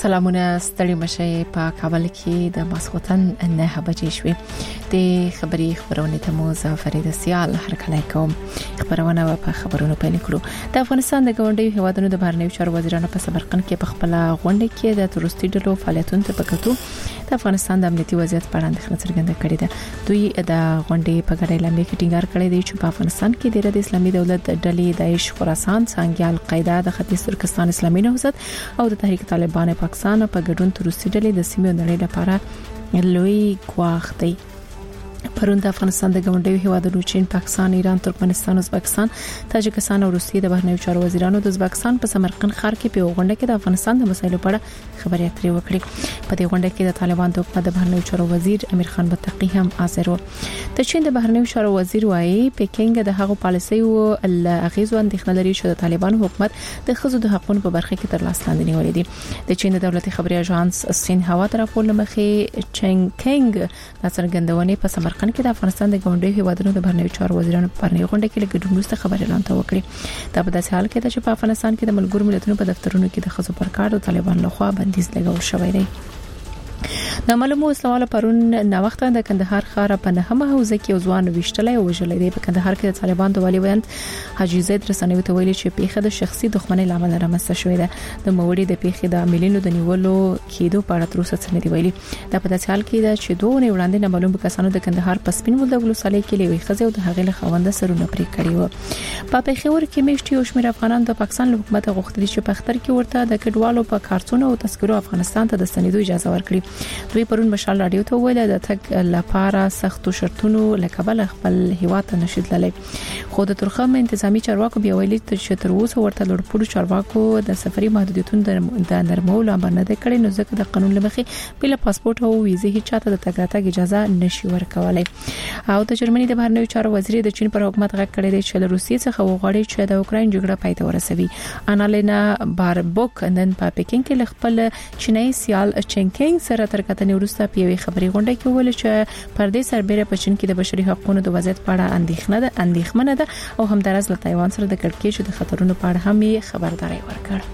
سلامونه ستړي مشه په کابل کې د ماسختن 9 بجې شوې د خبرونه ته مو فرید سیال هرکلی کوم. خبرونه په خبرونو پیل کړو. د افغانستان د ګاونډي هیوادونو د بهرنیو چارو وزیرانو په سمرقند کې په خپل غونډه کې د تورستي ډلو فعالیتونو ته پکتو د افغانستان د امنیتي وضعیت په اړه اندېښنه څرګنده کړې ده. دوی د غونډې په ګډه اعلامیه کې ټینګار کړی دی چې په افغانستان کې د اسلامي دولت ډلې داعش، خراسان، څنګه القاعده، د ختیځ ترکستان اسلامي نهضت او د تحریک طالبان پاکستان په ګډون تورستي ډلې د سیمې نړۍ لپاره لوی ګواښ دی. پرون د افغانستان د ګاونډیو هیوادونو چین، پاکستان، ایران، ترکمنستان، ازبکستان، تاجکستان او روسیې د بهرنیو چارو وزیرانو د ازبکستان په سمرقند ښار کې په غونډه کې د افغانستان د مسایلو په اړه خبرې اترې وکړې. په دې غونډه کې د طالبان د حکومت د بهرنیو چارو وزیر امیر خان متقی هم حاضر و. د چین د بهرنیو چارو وزیر وايي پکینګ د هغو پالیسي او اغیزو اندېښنه لري چې د طالبان حکومت د ښځو د حقوقو په برخه کې تر لاس لاندې نیولې دي. د چین د دولتي خبري اژانس سینهوا تر راپور لمخې چنګ د څرګندونې په سمرقند کې د افغانستان د ګاونډیو هیوادونو د بهرنیو چارو وزیرانو په اړه غونډه کې لګډون وروسته خبرې اعلان وکړي. دا په داسې حال کې ده چې په افغانستان کې د ملګرو ملتونو په دفترونو کې د خزو پر کار د طالبان لخوا بندیز لګول شوی دی. د معلومو اسلامه پرون نو وخت د کندهار ښار په نهمه حوزه کې ځوان وشتلې او وژلې دی. په کندهار کې د طالبان د والی ویاند حاجی زید رسنوي ته ویلي چې پیښه د شخصي دښمنۍ لامل رامنځته شوې ده. د موړي د پیښې د عاملینو د نیولو کېدو په اړه تر اوسه څه نه دی ویلي. دا په داسې حال کې ده چې دوه نه وړاندې معلوم کسانو د کندهار په سپین ولدغ ولسوالۍ کې لوي خزه او د هغې له خوند سرونه پرې کړی و. په پیښور کې میشتي او شمیر افغانان د پاکستان حکومت غوښتل چې په اختر کې ورته د کډوالو په کارتونو او تذکرو افغانستان ته د ستنېدو اجازه ورکړي. دوی پرون مشال رادیو ته ویل د تک لپاره سختو شرطونو لکبل خپل هیواد ته نشي تللی. خو د ترخم انتظامی چارواکو بیا ویلي چې تر اوسه ورته لوړپوړو چارواکو د سفري محدودیتونو د نرمولو امر نه کړی، نو ځکه د قانون لمخې بل پاسپورت او ویزه هیڅ چاته د تګ راتګ اجازه نشي ورکولای. او د جرمني د بهرنیو چارو وزیر د چین پر حکومت غږ کړی دی چې له روسیې څخه وغواړي چې د اوکراین جګړه پای ته ورسوي. انالینا باربوک نن په پکین کې خپل چینایي سیال چنګینګ سره تر کتنې وروسته په یوې خبري غونډه کې ویل چې پر دې سربېره په چین کې د بشري حقوقو د وضعیت په اړه اندېښمنه ده او همدارس له تایوان سره د کړکېچ د خطرونو په اړه هم خبرداري ورکړه.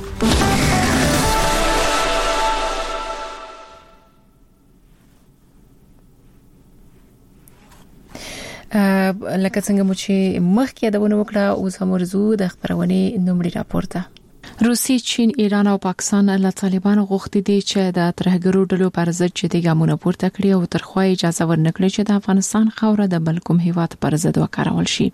لکه څنګه مو چې مخکې د ونه وکړه اوس هم ورزو د خبرونه نومړي راپورته. روسي، چین، ایران او پاکستان له طالبانو غوښتي دي چې د ترهګرو ډلو پر ضد جدي ګامونه پورته کړي او ترخوا اجازه ورنکړي چې د افغانستان خاوره د بل کوم هیواد پر ضد وکارول شي.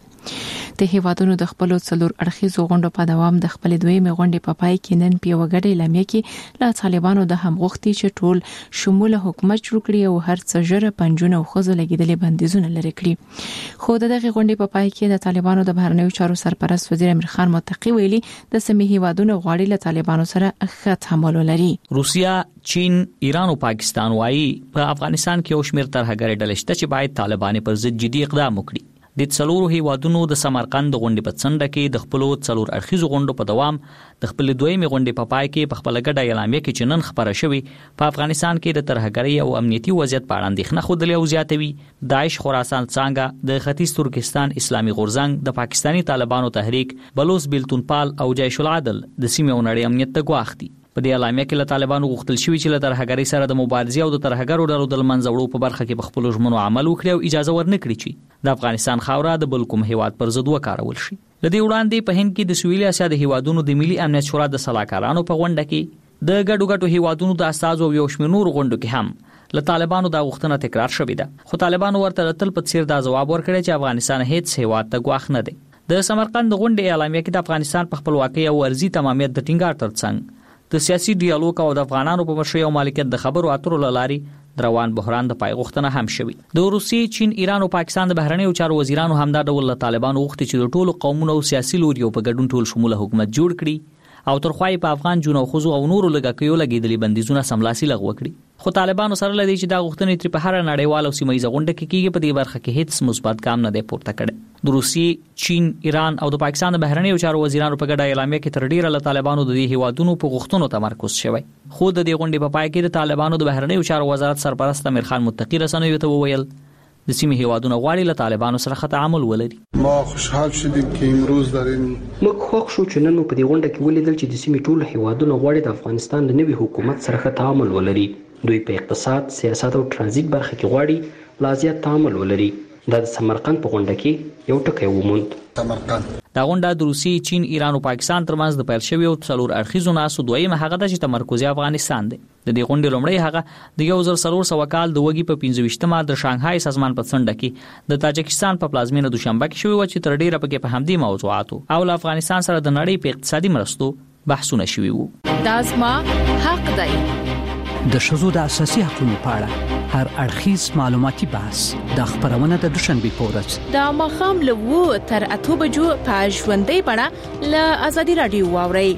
د هیوادونو د خپل څلور اړخیزو غونډو په دوام د خپل دویمه غونډې په پای کې نن په وګړي اعلامیه کې له طالبانو د هم غوښتي چې ټول شموله حکومت جوړ کړي او هر څه جره پنځونه او خزو لګیدلې بندیزونه لري کړي. خو دغه غونډې په پای کې د طالبانو د بهرنیو چارو سرپرست وزیر امیر خان متقی ویلي د سیمې هیوادونو غواړي له طالبانو سره ښه تعامل ولري. روسیا، چین، ایران او پاکستان وايي په افغانستان کې او شمیر ترهګر ډلې شته چې باید طالبان پر ضد جدي اقدام وکړي. د څلورو هیوادونو د سمرقند غونډې په څنډه کې د خپل څلور اړخیزو غونډو په دوام د خپل دویمه غونډې په پای کې په خپل ګډه اعلامیه کې چې نن خبره شوې په افغانستان کې د ترهګرۍ او امنیتي وضعیت په اړه اندېښنه خوده او زیاتوي. داعش، خراسان، څنګه د ختیځ ترکستان اسلامي غورځنګ، د پاکستانی طالبانو تحریک، بلوچ بیلتونپال او جیش العدل د سیمې ونړۍ امنیت ته ګواښ دي. په دې اعلامیه کې له طالبانو غوښتل شوی چې له ترهګرۍ سره د مبارزې او د ترهګرو ډلو د منځوړو په برخه کې په خپل ژمنو عمل وکړي او اجازه ورنکړي چې د افغانستان خاوره د بل کوم هیواد پر ضد وکارول شي. لدې وړاندې په هند کې د سویلي اسیا د هیوادونو د ملي امنیت شورا د صلاحکارانو په غونډه کې د ګډو هیوادونو د استازو یو شمېر نور غونډو کې هم له طالبانو دا غوښتنه تکرار شوې ده. خو طالبانو ورته تل په څیر دا ځواب ورکړی چې افغانستان هیڅ هیواد ته ګواښ نه دی. د سمرقند غونډې اعلامیه کې د افغانستان په خپلواکۍ او ارضي تمامیت د ټینګار ترڅنګ د سیاسي ډیالوګ او د افغانانو په مشرۍ او مالکیت د خبرو اترو لارې روان بحران د پای غوښتنه هم شوی. د روسي، چین، ایران او پاکستان د بهرنیو چارو وزیرانو هم دا ډول طالبانو غوښتي چې د ټولو قومونو او سیاسي لوریو په ګډون ټول شموله حکومت جوړ کړي او ترخوای په افغان جنو خزو او نورو لګکیو لګیدلې بندیزونه سملاسي لغوه کړي. خو طالبانو سره لدی چې دا غوښتنې تر په هر نړیوال او سیمایي غونډه کې کیږي په دې برخه کې هیڅ مثبت ګام نه دی پورته کړی. د روسي، چین، ایران او د پاکستان د بهرنیو چارو وزیرانو په ګډه اعلامیه کې تر ډیره له طالبانو د دې هیوادونو په غوښتنو تمرکز شوی. خو د دې غونډې په پای کې د طالبانو د بهرنیو چارو وزارت سرپرست امیر خان متقی رسنوي ته وویل د سیمې هیوادونو غواړي له طالبانو سره تعامل ولري. ما خوشحال شدیم که امروز در این موږ خوښ شو چې نن په دې غونډه کې ولیدل چې د سیمې ټول هیوادونو غواړي د افغانستان د نوي حکومت سره تعامل ولري. دوی په اقتصاد، سیاست او ترانزیت برخه کې غواړي لا زیات تعامل ولري. دا د سمرقند په غونډه کې یو ټکی وموند. دا غونډه د روسي، چین، ایران او پاکستان ترمنځ د پیل شوی او 4 اړخیزو ناسو دویمه هغه د تمرکزي افغانستان دی. د دې غونډې لومړی هغه د 1400 کال د وګي په 25مه د شانګهای سازمان په څنډه کې د تاجکستان په پلازمینه دوشنبه کې شوی و چې تر ډیره پکې په همدې موضوعاتو او له افغانستان سره د نړۍ په اقتصادي مرستو بحثونه شوي وو. دا زما حق دی. د ښځو د اساسي حقوقو په اړه هر اړخیز معلوماتي بحث د خبرونه د دوشنبه په ورځ د ماښام له 2 تر 8 بجو په ژوندۍ بڼه له ازادي رادیو واورئ.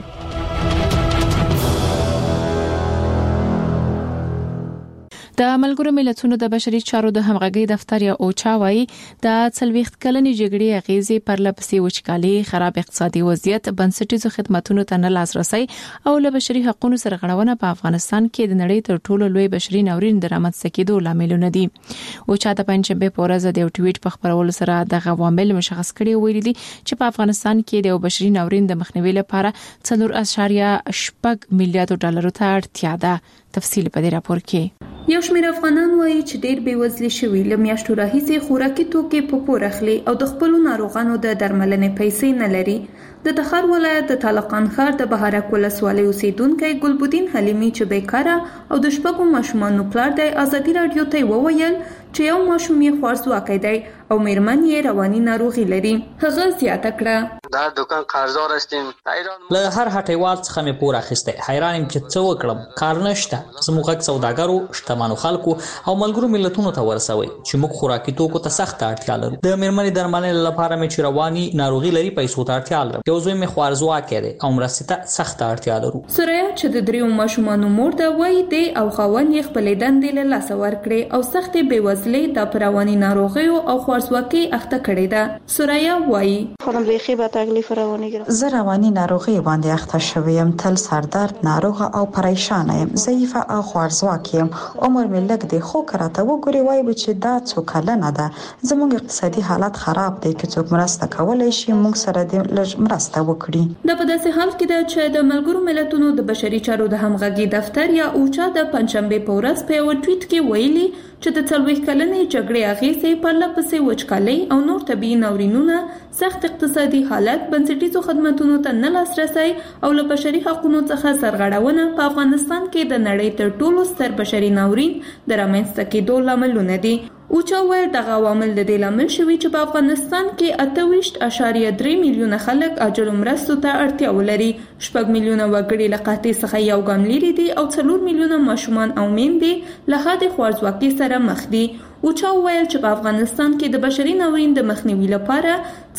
د ملګرو ملتونو د بشري چارو د همغږي دفتر یا اوچا وايي د 40 کلنې جګړې اغیزې پر لپسې وچکالي، خراب اقتصادي وضعیت، بنسټیزو خدماتو ته نه لاسرسي او له بشري حقوقو سره غړونه په افغانستان کې د نړۍ تر ټولو لوی بشري ناورین د رامنځته کېدو لاملونه دي. اوچا د پنځمبه په ورځ د یو ټویټ په خبرولو سره د عوامل مشخص کړي ویلي دي چې په افغانستان کې د بشري ناورین د مخنیوي لپاره 4.8 میلیارډ ډالر ته اړتیا ده. تفصیل په دې راپور کې. یو شمېر افغانان وایي چې ډېر بېوزلي شوي له میاشتو راهیسې خوراکي توکي په پور اخلي او د خپلو ناروغانو د درملنې پیسې نه لري. د تخار ولایت د طالقان ښار د بهارک ولسوالۍ اوسیدونکی ګلبدین حلیمي چې بیکاره او د 6 ماشومانو پلار دی ازادي رادیو ته وویل چې یو ماشوم یې خوارځواکی دی او میرمن یې رواني ناروغي لري. هغه زیاته کړه دا دکان قرضدار هستیم. له هر هټیوال څخه مې پور اخیسته. حیران یم چې څه وکړم. کار نشته. زموږ غږ سوداګرو، شتمنو خلکو او ملګرو ملتونو ته ورسوي چې موږ خوراکي توکو ته سخت اړتیا لرو. د میرمنې درملنې لپاره مې چې رواني ناروغي لري پیسو ته اړتیا لرم. یو زوی مې خوارځواکی دی او مرستې ته سخت اړتیا لرو. سوریا چې د 3 ماشومانو مور ده وایي دی او خاوند یې خپلې دندې له لاسه ورکړې او سختې بېوزلۍ د پرواني ناروغیو او خوارځواکۍ اخته کړې ده. سوریا وایي خودم بیخي با تکلیف روانی گرفتم. زه رواني ناروغي باندې اخته شوم. تل سردرد، ناروغه او پریشان یم. ضعیفه او خوارځواک یم. عمر مې لږ دی خو کراته وګوري وایي چې دا څو کلنه ده. زموږ اقتصادي حالت خراب دی. که څوک مرسته کولای شي موږ سره د لږ مرسته وکړي. د په داسې حال کې ده چې د ملګرو ملتونو د بشري چارو د همغږي دفتر یا اوچا د پنځمبه په ورځ په یو ټویټ کې ویلي چې د 40 کلنې جګړې اغیزې پر لپسې وچکالۍ او نور طبي ناورینونه، سخت اقتصادي حالت، بنسټیزو خدماتو ته نه لاسرسي او له بشري حقوقو څخه سرغړونه په افغانستان کې د نړۍ تر ټولو ستر بشري ناورین د رامنځته کېدو لاملونه دي. اوچا ویل دغه عوامل د دې لامل شوي چې په افغانستان کې 28.3 میلیونه خلک اجر مرستو ته اړتیا ولري. 6 میلیونه وګړي له قحطۍ څخه یو ګام لري دي او 4 میلیونه ماشومان او میندې له حد خوارځواکۍ سره مخ دي. اوچا ویل چې په افغانستان کې د بشري ناورین د مخنیوي لپاره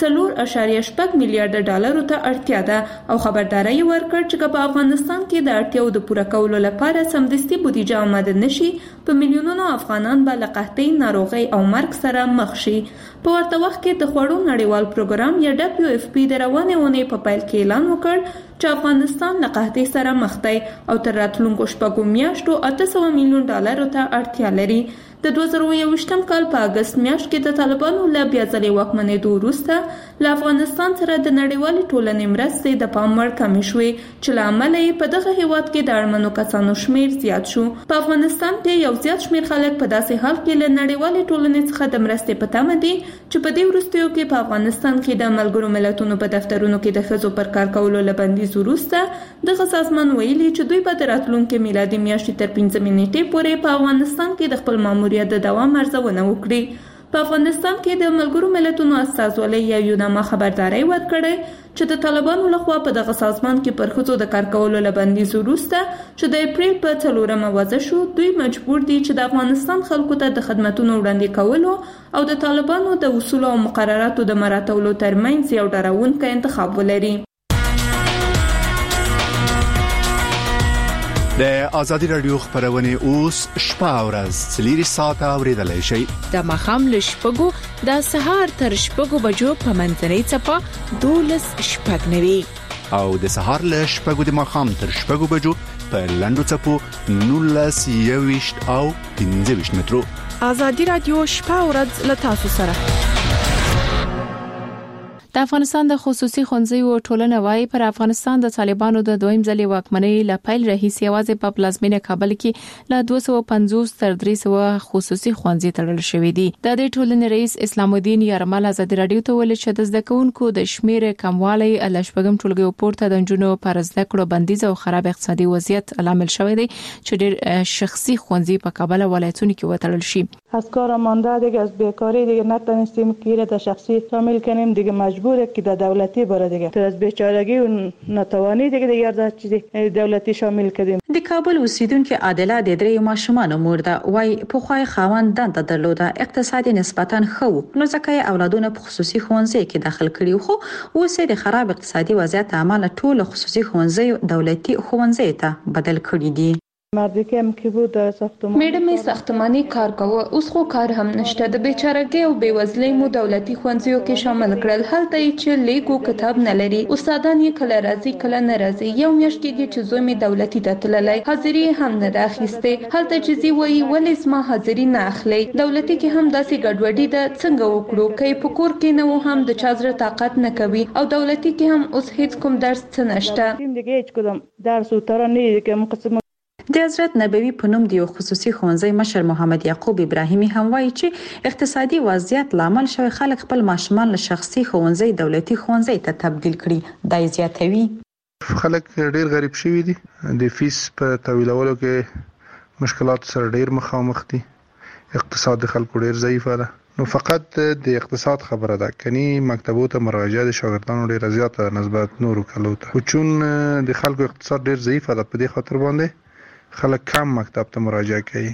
4.8 میلیارډ ډالرو ته اړتیا ده او خبرداري ورکړ چې په افغانستان کې د اړتیاو د پوره کولو لپاره سمدستي بودیجه آماده نشي په میلیونونو افغانان به له قحطۍ، ناروغۍ او مرګ سره مخ شي. په ورته وخت کې د خوړو نړیوال پروګرام یا WFP د روانې اونۍ په پیل کې اعلان وکړ چې افغانستان له قحطۍ سره مخ دی او تر راتلونکو 6 میاشتو 800 میلیون ډالرو ته اړتیا لري. د 2021 کال په اگست میاشت کې د طالبانو له بیا ځلې واکمنېدو وروسته له افغانستان سره د نړیوالې ټولنې مرستې د پام وړ کمې شوې چې له امله یې په دغه هیواد کې د اړمنو کسانو شمیر زیات شو. په افغانستان کې یو زیات شمیر خلک په داسې حال کې له نړیوالې ټولنې څخه د مرستې په تمه دي چې په دې وروستیو کې په افغانستان کې د ملګرو ملتونو په دفترونو کې د ښځو پر کار کولو له بندیز وروسته دغه سازمان ویلي چې دوی به د راتلونکي میلادي میاشتې تر 15 نیټې پورې په افغانستان کې د خپل ماموریت د دوام ارزونه وکړي. په افغانستان کې د ملګرو ملتونو استازولۍ یا یوناما خبرداري ورکړې چې د طالبانو لخوا په دغه سازمان کې پر ښځو د کار کولو له بندیز وروسته چې د اپریل په 4 وضع شو، دوی مجبور دي چې د افغانستان خلکو ته د خدماتو وړاندې کولو او د طالبانو د اصولو او مقرراتو د مراعاتولو ترمنځ یو ډاروونکی انتخاب ولري. د ازادي رادیو خبرونه اوس شپه ورځ 4 ساعته اوریدلای شئ. د ماښام ل 6 د سهار تر 6 بجو په منځنۍ چپه 12:09 او د سهار ل 6 د ماښام تر 6 بجو په لندو چپو 19 او 15 مترو. ازادي رادیو شپه او ورځ له تاسو سره. د افغانستان د خصوصي ښوونځیو ټولنه وايي پر افغانستان د طالبانو د دویم ځلې واکمنۍ لپاره رئیس یوازې په پلازمینه کابل کې له 250 تر 300 خصوصي ښوونځي تړل شوې دي. د دې ټولنې رئیس اسلام الدین یارمل ازادي رادیو ته ویل چې د زده کوونکو د شمیر کموالی له شپږم ټولګي پورته د جنونو پر زده کړو بندیز او خراب اقتصادي وضعیت عامل شوی دی چې ډېر شخصي ښوونځي په کابل ولایتونو کې وتړل شي. از کار مانده دیگه از بیکاری دیگه نتونستیم که در شخصی شامل کنیم دیگه مجبوره که در دولتی بره دیگه تو از بیچارگی و ناتوانی دیگه در چیزی دولتی شامل کردیم. د کابل اوسیدونکو عادله د درې ماشومان مور ده وای په خوای خاوند دنده درلوده اقتصادي نسبتا خو نو ځکه اولادونه په خصوصي ښوونځي کې داخل کړي خو اوس د خراب اقتصادي وضعیت عمل ټول خصوصي ښوونځي دولتي ښوونځي ته بدل کړي دي. مردی که بود در ساختمان میډمې ساختمانی کار کوه اوس خو کار هم نشته د بیچارهګۍ او بیوزلۍ مو دولتي ښوونځیو کې شامل کړل هلته چې لیکو کتاب نه لري استادان یې کله راځي کله نه راځي یو میاشت کېږي چې زوی می دولتي ته تللی حاضری هم نه راخسته هلته چې زی وایي ولې ما حاضری نه اخلي دولتي کې هم داسې ګډوډي ده څنګه وکړو کې په کور کې نه هم د چا زړه طاقت نه کوي او دولتي کې هم اوس هیڅ کوم درس څه نشته دیگه هیڅ کوم درس او تر نه کې مقسم د حضرت نبوي په نوم د یو خصوصي ښوونځي مشر محمد یعقوب ابراهیمي هم وایي چې اقتصادي وضعیت لامل شوی خلک خپل ماشومان له شخصي ښوونځي دولتي ښوونځي ته تبدیل کړي دا زیاتوي. خلک ډیر غریب شوي دي د فیس په تحویلولو کې مشکلات سره ډیر مخامخ دي اقتصاد خلکو ډیر ضعیف ده نو فقط د اقتصاد خبره ده کني مکتبو ته مراجعه د شاګردانو ډیر زیاته نسبت نورو کلو ته چون د خلکو اقتصاد ډیر ضعیف ده په دې خاطر باندې خلک کم مکتب ته مراجعه کوي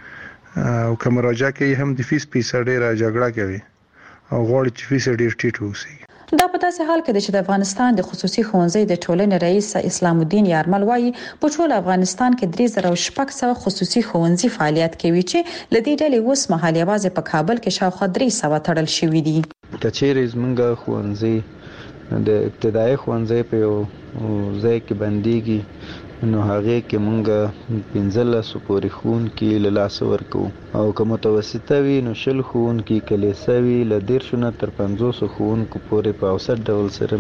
او که مراجعه کوي هم د فیس پیسې ډیره جګړه کوي او غواړي چې فیس ډیر ټیټ وسی. دا په داسې حال کې چې د افغانستان د خصوصي ښوونځي د ټولنې رئیس اسلام الدین یارمل وایي په ټول افغانستان کې 3600 خصوصي ښوونځي فعالیت کوي چې لدې ډلې اوس مهال یوازې په کابل کې شاوخوا 300 تړل شوي دي. کچېرې زمونږ ښوونځي د ابتدایي ښوونځي په یو ځای کې بنديږي نو هغه کې مونږ 15 پورې خون کې لاس ورکو او که متوسطه وي نو شل خون کې کلیساوي ل 150 تر 500 خون کو پورې په اوسط ډول سره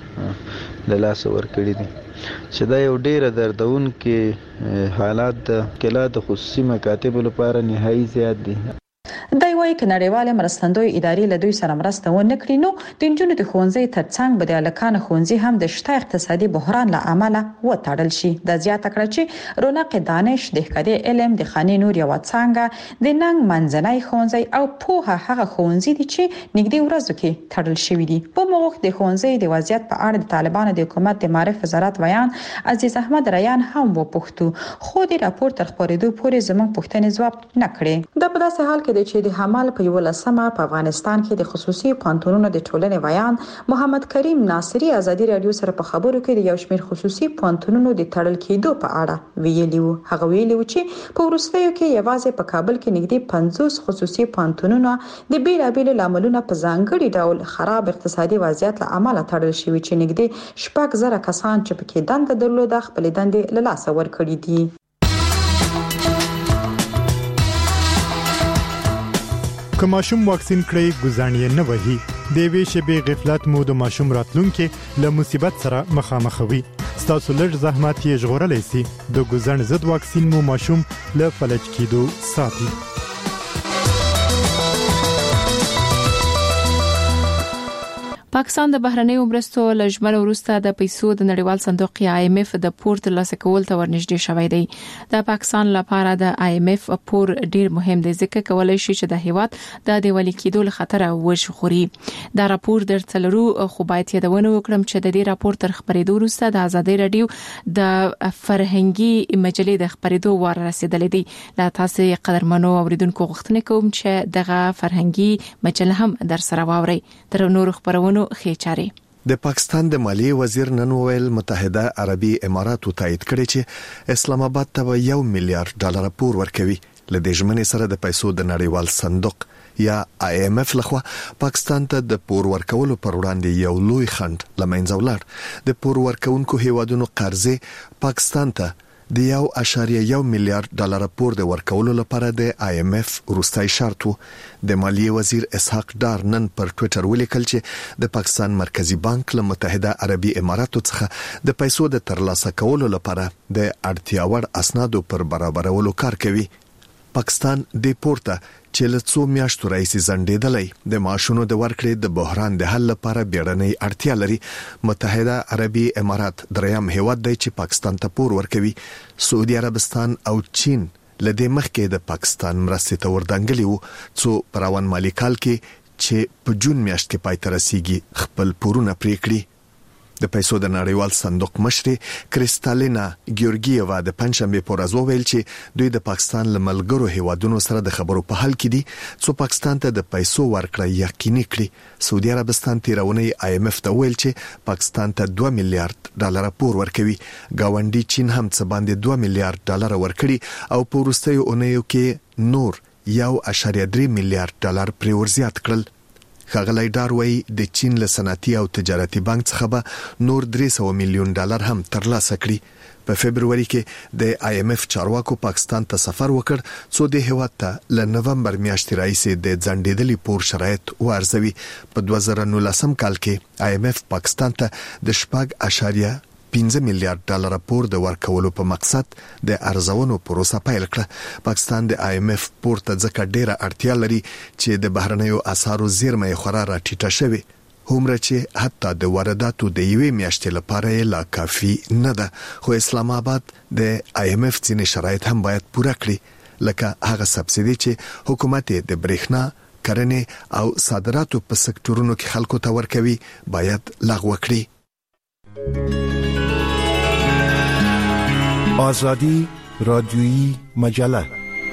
مونږ لاس ورکړي دي چې دا یو ډیره دردون کې حالات د کلا د خصوصي مکاتب لپاره نهایي زیات دي. دای وایي ک نړیواله مرستندوی ادارې له دوی سره مرسته ونه کړي نو د جنونو د ښوونځي ترڅنګ به د الکانو ښوونځي هم د شته اقتصادي بحران له امله وتړل شي. د زیاته کړه چې رونق دانش د ښکاري علم د خاني نور یو څنګه د ننګ منځنۍ ښوونځي او په هغه ښوونځي دي چې نږدې ورځو کې تړل شوی دي. په موږ د ښوونځي د وضعیت په اړه د طالبانو د حکومت د معرف وزارت بیان عزیز احمد ریان هم وپوښتو خو د راپور تر خبرېدو پورې زموږ پوښتنې ځواب نه کړي. د په داسې حال کې چې د حمل په 11مه په افغانستان کې د خصوصي پوهنتونونو د ټولنې ویان محمد کریم ناصری ازادي رادیو سره په خبرو کې د یو شمېر خصوصي پوهنتونونو د تړل کېدو په اړه ویلي وو. هغه ویلي و چې په وروستیو کې یوازې په کابل کې نږدې 50 خصوصي پوهنتونونو د بیلابېلو لاملونو په ځانګړي ډول خراب اقتصادي وضعیت له امله تړل شوي چې نږدې 6,000 کسان چې پکې دنده درلوده خپل دندې له لاسه ورکړي دي. که ماشوم واکسین کړي ګزانې نه وهي د وی شبي غفلت مو د ماشوم راتلونکي له مصیبت سره مخامخوي. ستاسو لږ زحمت یې ژغورلی سي. د ګزن ضد واکسین مو ماشوم له فلج کېدو ساتي. پاکستان د بهرنیو مرستو لږمن وروسته د پیسو د نړیوال صندوق IMF د پور ترلاسه کول ته ورنږدې شوی دی. د پاکستان لپاره د IMF پور ډیر مهم دی ځکه کولای شي چې د هیواد د دیوالي کېدو له خطر وژغوري. دا راپور درتلرو خو باید یادونه وکړم چې د دې راپور تر خبرېدو وروسته د ازادي رادیو د فرهنګي مجلې د خبرېدو وار رسیدلې دی. لا تاسو قدرمنو اوریدونکو غوښتنه کوم چې دغه فرهنګي مجله هم در سره واوري. تر نور خبرونو خېچاري. د پاکستان د مالیې وزیر نن ویل متحده عربي اماراتو تایید کړی چې اسلام آباد ته $1 میلیارډ پور ورکوي. لدې ژمنې سره د پیسو د نړیوال صندوق یا IMF لخوا پاکستان ته د پور ورکولو پر وړاندې یو لوی خنډ لمنځه ولاړ. د پور ورکونکو هیوادونو قرضې پاکستان ته د 1.1 میلیارډ ډالر پور د ورکولو لپاره د IMF وروستي شرط وو. د مالیې وزیر اسحاق ډار نن پر ټوئیټر ولیکل چې د پاکستان مرکزی بانک له متحده عربي اماراتو څخه د پیسو د ترلاسه کولو لپاره د اړتیا وړ اسنادو پر برابرولو کار کوي. پاکستان د پورته چې له څو میاشتو راځي زندېدلې د معاشونو د ورکړې د بحران د حل لپاره بیړنۍ اړتیا لري. متحده عربي امارات دریم هیواد دی چې پاکستان ته پور ورکوي. سعودي عربستان او چین لدې مخکې د پاکستان مرستې ته وردانګلي وو څو پر روان مالی کال کې چې په جون میاشت کې پای ته رسیږي خپل پورونه پرې کړي. د پیسو د نړیوال صندوق مشر کریستالینا ګیورګیeva د پنځشنبه په ورځ وویل چې دوی د پاکستان له ملګرو هیوادونو سره د خبرو په حال کې دي څو پاکستان ته د پیسو ورکړه یقیني کړي. سعودي عربستان تیرونی IMF ته ویل چې پاکستان ته 2 میلیارډ ډالر پور ورکوي. گاونډي چین هم څه باندې 2 میلیارډ ډالر ورکړي او په وروستیو اونیو کې نور 1.3 میلیارډ ډالر پرې ورزیات کړل. ښاغلی ډار وایي د چین له صنعتي او تجارتي بانک څخه به نور 300 میلیون ډالر هم ترلاسه کړي. په فبرवरी کې د IMF چارواکو پاکستان ته سفر وکړ څو د هیواد ته له نومبر میاشتې راځي د ځنډېدلي پور شرایط وارزوي. په 2019 کال کې IMF پاکستان ته د 5.5 میلیارډ ډالر پور د ورکولو په مقصد د ارزونو پروسه پیل کړه. پاکستان د IMF پور ته ځکه ډیره اړتیا لري چې د بهرنیو اسعارو زیرمې خورا راټیټه شوي هومره چې حتی د وارداتو د یوې میاشتې لپاره لا کافي نه ده. خو اسلام آباد د IMF ځینې شرایط هم باید پوره کړي لکه هغه سبسیدي چې حکومت د برېښنا کرنې او صادراتو په سکتورونو کې خلکو ته ورکوي باید لغوه کړي. آزادی رادیویی مجله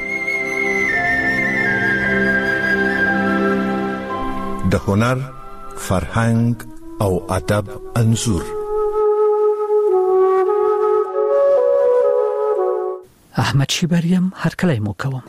د هنر، فرهنګ او ادب انځور. احمد شیبریم هرکلی مو کوم.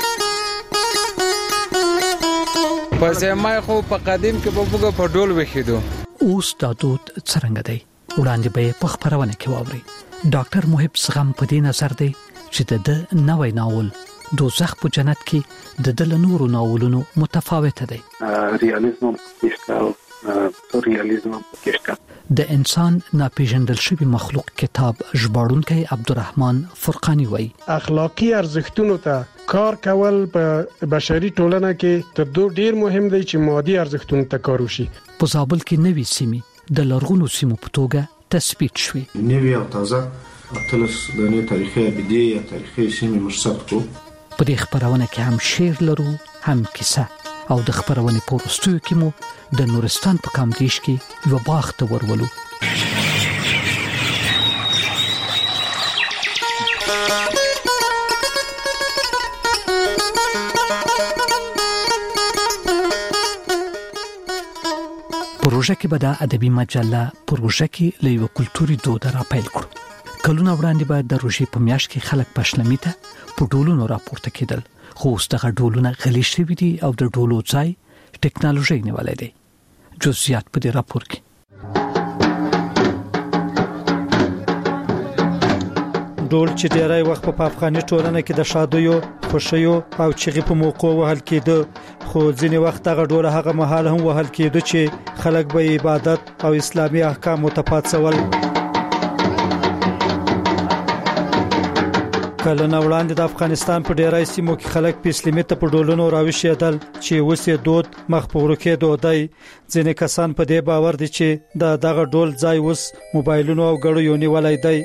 پس ما خو په قدیم کې په بوګه په ډول وخیدو. اوس دا دود څنګه دی؟ وړاندې به په خبرونه کې واوري. ډاکټر محب سغم په دې نظر دی چې د نوې ناول دوزخ په جنت کې د دل نورو ناولونو متفاوت دی. ریالیزم او ریالیزم کې د انسان ناپېژندل شوی مخلوق کتاب ژباړونکی عبدالرحمن فرقانی وایي اخلاقی ارزښتونو ته کار کول په بشري ټولنه کې تر دوه ډیر مهم دی چې مادي ارزښتونو ته کار وشي. په زابل کې نوې سیمې د لرغونو سیمو په توګه تثبیت شوي. نوې او تازه اتلس د نه تاریخي ابدي یا تاریخي سیمې مرصد کو. په دې خبرونه کې هم شعر لرو هم کیسه او د خبرونه په وروستیو کې مو د نورستان په کامدیش کې یو باغ ته ورولو. پروژه کې به د ادبي مجله پروژه کې له یو کلتوري دود را پیل کړو. کلونه وړاندې به د روژې په میاشت کې خلک پښلمي ته په ډولونو راپورته کېدل خو اوس دغه ډولونه غلي شوي دي او د ډولو ځای ټکنالوژي نیولای دی. جزئیات په دې راپور کې. ډول چې ډیری وخت په افغاني ټولنه کې د شادیو، خوشیو او چغې په موقع وهل کېده خو ځینې وخت هغه ډول هغه مهال هم وهل کېده چې خلک به عبادت او اسلامي احکام متفاوتول. کله نو وړاندې د افغانستان په ډیری سیمو کې خلک په اسلامي ته په ډولونو راوښیدل چې اوس یې دود مخ په ورکه دودای. ځینې کسان په دې باور دي چې دغه ډول ځای اوس موبایلونو او غړو نیولای دی.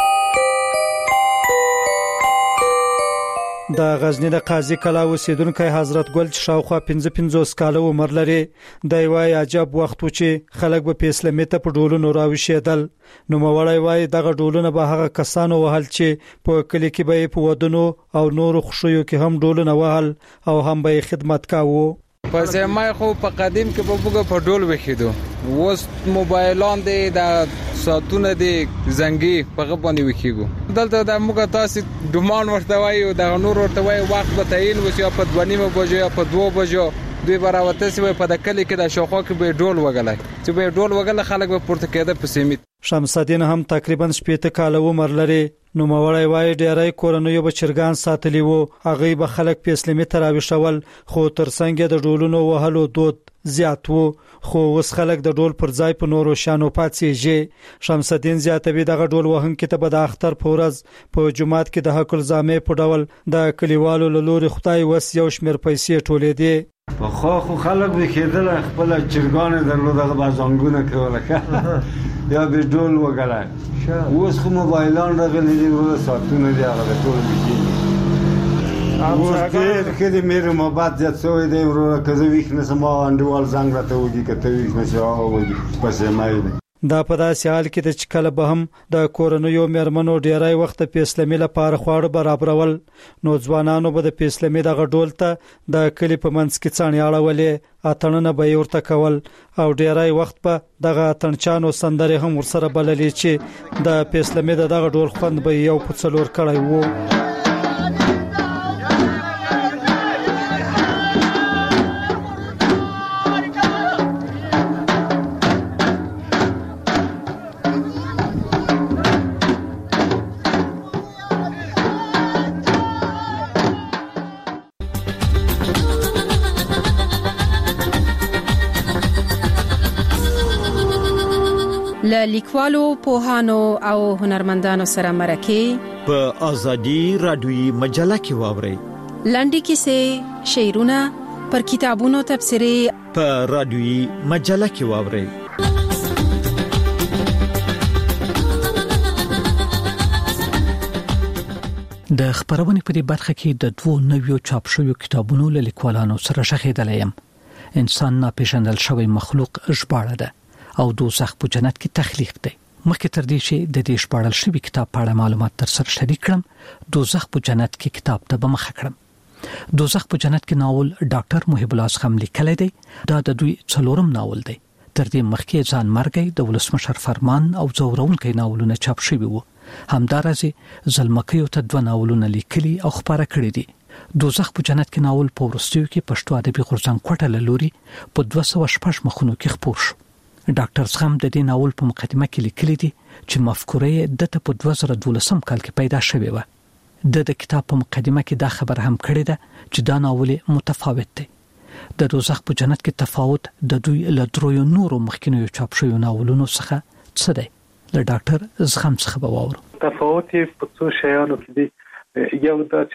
د غزنی د قاضي کلا اوسیدونکو حضرت ګل شاوخوا 55 کال عمر لري. د وای عجب وخت و چې خلک په اسلامي ته په ډولونو راوښیدل. نو موړی وای دغه ډولونه به هغه کسانو وهل چې په کلی کې به په ودونو او نورو خوشیو کې هم ډولونه وهل او هم به خدمت کاوه. پس ما خو په قدیم کې په بوګه په ډول وخیدو. اوس موبایلان دي د ساتونه دي زنګي په غبنې وکیګو. دلته د موږ تاسو ډومان ورته وایو د نور ورته وایي وخت به تعین وسی په 2:30 بجې یا په 2 بجې دوی براوته چې په د کلی کې د شوخو کې به ډول وګلای چې به ډول وګل خلک به پورته کېده په سیمه. شمس الدین هم تقریبا 8 کال عمر لري. نو مولای وای ډیرای کورنیو بچرګان ساتلی وو. هغه به خلک په اسلامي تراویشول خو ترڅنګ د ډولونو وهلو دود زیات وو. خو اوس خلک د ډول پر ځای په نورو شانو پاتېږي. شمس الدین زیاتوي دغه ډول وهن کې ته به د اختر په ورځ په جمعات کې د حق الزامه په ډول د کلیوالو لوري خدای وس یو شمیر پیسې ټولې دي. په خو خلک به کېدل خپل چرګان درلوده بازانګونه کوله یا به ډول وګړای. اوس خو موبایلان راغلي دي ورو ساتونه دي هغه ټول دي. اوس کې د مېر محبت ځات سوې دی ورو کزه ویښ نه سم انډوال زنګ راته وږي کته ویښ نه شو او پسې مې دا په داسې حال کې د چکل به هم د کورنیو مېرمنو ډیرای وخت په اسلامي لپاره خواړه برابرول. نو ځوانانو به د اسلامي دغه ډول ته د کلی په منځ کې څانې اړولې اتنه به ورته کول او ډیرای وخت په دغه اتنچانو سندره هم ورسره بللې چې د اسلامي دغه ډول خوند به یو په څلور کړای وو. لیکوالو پوهانو او هنرمندانو سره مرکه په ازادي رادیوي مجله کې واوري. لنډي کیسې، شعرونه، پر کتابونو تبصرې په رادیوي مجله کې واوري. د خبرونې په دې برخه کې د 2 نویو چاپ شویو کتابونو له لیکوالانو سره شخېدل یم. انسان ناپېژندل شوی مخلوق ژباړه ده او دوزخ په جنت کې تخلیق دی. مخکې تر دې چې د دې ژباړل شوی کتاب په اړه معلومات تر سره شریک کړم، دوزخ په جنت کې کتاب ته به مخه کړم. دوزخ په جنت کې ناول ډاکټر محب الله خان لیکلی دی. دا د دوی 4م ناول دی. تر دې مخکې ځان مرګي د ولسمشر فرمان او زورونکي ناولونه چاپ شوي وو. همدارسه زلمکیو ته 2 ناولونه لیکلي او خبره کړي دي. دوزخ په جنت کې ناول په ورستیو کې پښتو ادبي غورځنګ کوټه لوري په 206 مخونو کې خپور شو. ډاکټر زغم د دې ناول په مقدمه کې لیکلي دي چې مفکوره د په 2012 کال کې پیدا شوې و. د کتاب په مقدمه کې دا خبر هم کړی ده چې دا ناول متفاوت دی. د دوزخ په جنت کې تفاوت د دوی له درویو نورو مخکینیو چاپ شویو ناولونو څخه څه دی؟ له ډاکټر زغم څخه به واورو. تفاوت په څو شیانو کې دی. یو دا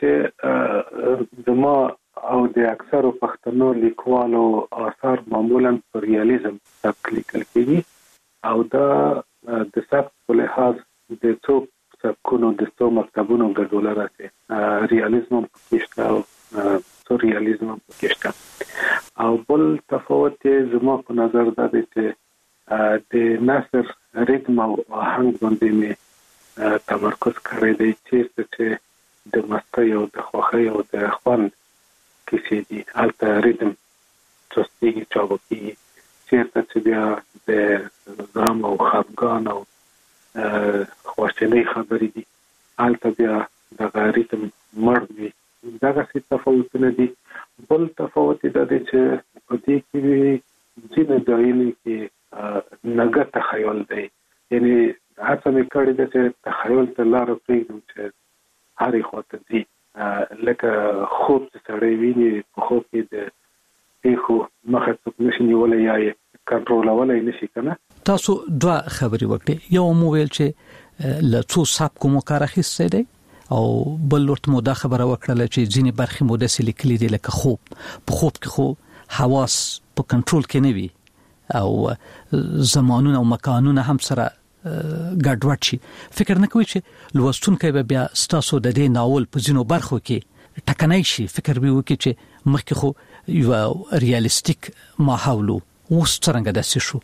چې زما او د اکثرو پښتنو لیکوالو آثار معمولا پر ریالیزم سبک لیکل کېږي او دا د سبک په لحاظ د څو سبکونو د څو مکتبونو ګډوله راځي. ریالیزم پکې شته او سورریالیزم پکې شته. او بل تفاوت یې زما په نظر دا دی چې د نثر ریتم او آهنګ باندې مې تمرکز کړی دی چې د مستی او د خوښۍ او د خوند کیسې دي. هلته ریتم چستېږي، چابکېږي. چېرته چې بیا د غم او خفګان او خواشینۍ خبرې دي هلته بیا دغه ریتم مړ وي. دغسې تفاوتونه دي. بل تفاوت دا دی چې په دې کې ځینې ځایونو کې نګه تخیل دی. یعنې هڅه مې کړې ده چې تخیل ته لاره پرېږدم چې هرې خواته ځي. لکه خوب چې سړی ویني په خوب کې د پیښو مخه څوک نشي نیولی یا یې کنټرولولی نشي که نه. تاسو 2 خبرې وکړې. یو مو ویل چې له څو سبکو مو کار اخیستی دی او بل ورته مو دا خبره وکړله چې ځینې برخې مو داسې لیکلي دي لکه خوب. په خوب کې خو حواس په کنټرول کې نه وي او زمانونه او مکانونه هم سره ګډوډ شي. فکر نه کوي چې لوستونکي به بیا ستاسو د دې ناول په ځینو برخو کې ټکنای شي؟ فکر به وکړي چې مخکې خو یو ریالیستیک ماحول اوس څنګه داسې شو؟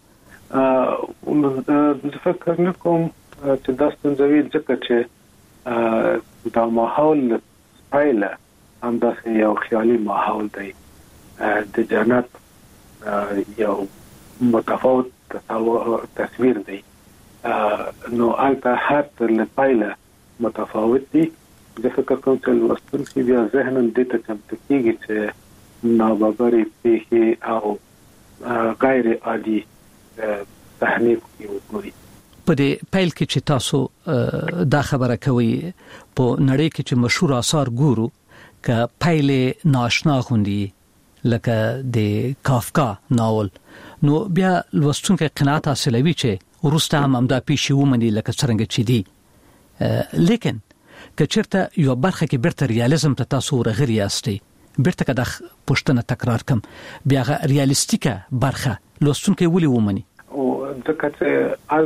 زه فکر نه کوم چې دا ستونزه وي ځکه چې دا ماحول پایله همداسې یو خیالي ماحول دی. د جنت یو متفاوت تصویر دی. نو البته هر له پایله متفاوت دي. زه فکر کوم چې لوستونکي بیا ذهناً دې ته چمتو کېږي چې ناببرې پیښې او غیر عادي صحنې وګوري. په دې پیل کې چې تاسو دا خبره کوي په نړۍ کې چې مشهور آثار ګورو ک پیل ناشنا غوندي لکه د کافکا ناول نو بیا لوستونکو قناعت حاصلوي چې ورسته هم دا پیښې ومني لکه څنګه چې دي لیکن کچرته یو برخه کې برته ریالیزم ته تاسو ورغلی یاستئ برته کده پښتنه تکرار کم بیا ریالیستیکه برخه لوستونکو ولې ومني او ځکه چې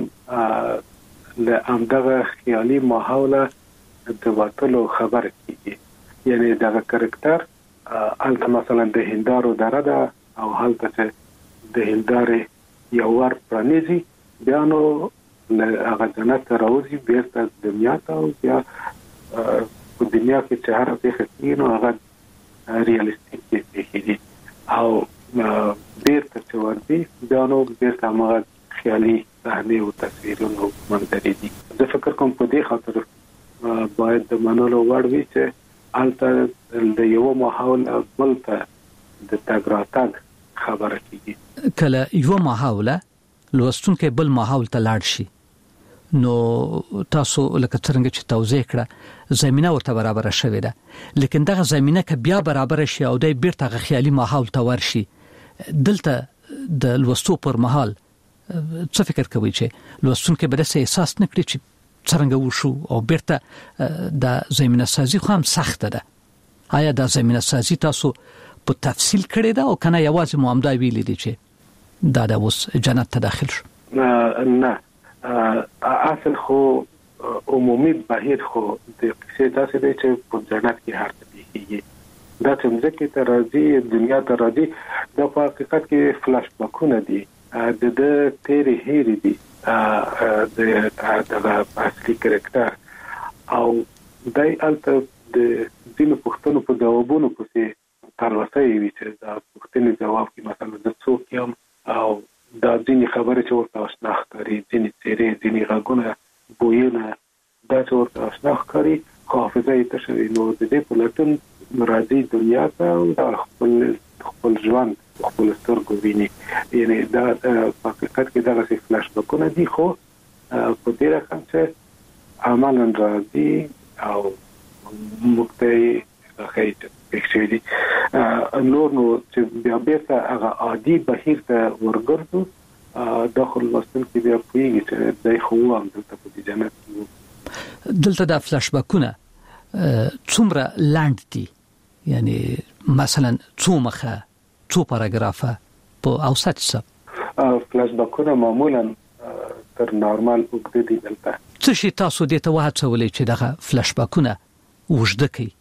التم له امدغه خیالي ماحول د وټلو خبر کیږي یعنی دا کریکټر التم مثلا د هندارو درده او حالت چې د هندارې یو ور پرانیزي بیا نو هغه جنت راوځي بیرته دنیا ته او بیا په دنیا کې چې هر څه کېږي نو هغه ریالیستیک کېږي او بیرته چې ورځي بیا نو بیرته هغه خیالي صحنې او تصویرونه منظرې دي. زه فکر کوم په دې خاطر باید د منلو وړ وي چې البته د یو ماحول بل ته د تګراتګ خبره کیږي. کله یو ماحول لوستونکو بل ماحول ته لاړ شي نو تاسو لکه څنګه چې توضیح کړه زمينه ورته برابر شوې ده لیکن دغه زمينه ک بیا برابر شي او د بیرته خیالي ماحول ته ورشي دلته د لوستو پر مهال څه فکر کوي چې لوستونکو به د احساس نکړي چې څنګه وشو او بیرته د زمينه سازي خو هم سخت ده. آیا د زمينه سازي تاسو په تفصیل کړی دا او کنه یوازې معامدا ویل دي چې دا د اوس جنت ته داخل شو؟ نه اصل خو عمومي بهیر خو د قصې تاسو دی چې په جنت کې هر څه کیږي دا چې ځکه ته راځي دنیا ته راځي د حقیقت کې فلاش بکونه دي د تیری هېری دي د اصلي کریکټر او دای الته د دینو پښتنو په جوابونو پسې تلوسه وي چې دا پښتني جواب کې مثلا د څوک یم او دا ځینې خبرې چې ورته آشنا ښکاري ځینې څیرې ځینې غږونه بویونه دا چې ورته آشنا ښکاري حافظه یې تشه وي نو د دې په لټون راځي دنیا ته او خپل ژوند خپل سترګو ویني یعنی دا په حقیقت کې دغه فلاش بکونه دي خو په دې رقم چې عملاً راځي او موږ ته خیټ پکښې دي نور نو چې بیا بیرته هغه عادي بهیر ته ورګرځو داخل لوستل کې بیا پوهیږي چې دای خو هم دلته په جنت دلته د فلاش بکونه څومره لاند دي یعنی مثلا څو مخه څو پاراګرافه په اوسط حساب فلاش بکونه معمولا تر نورمال وګړي دي دلته څه شي تاسو دې ته وهڅولې چې دغه فلاش بکونه وژده کوي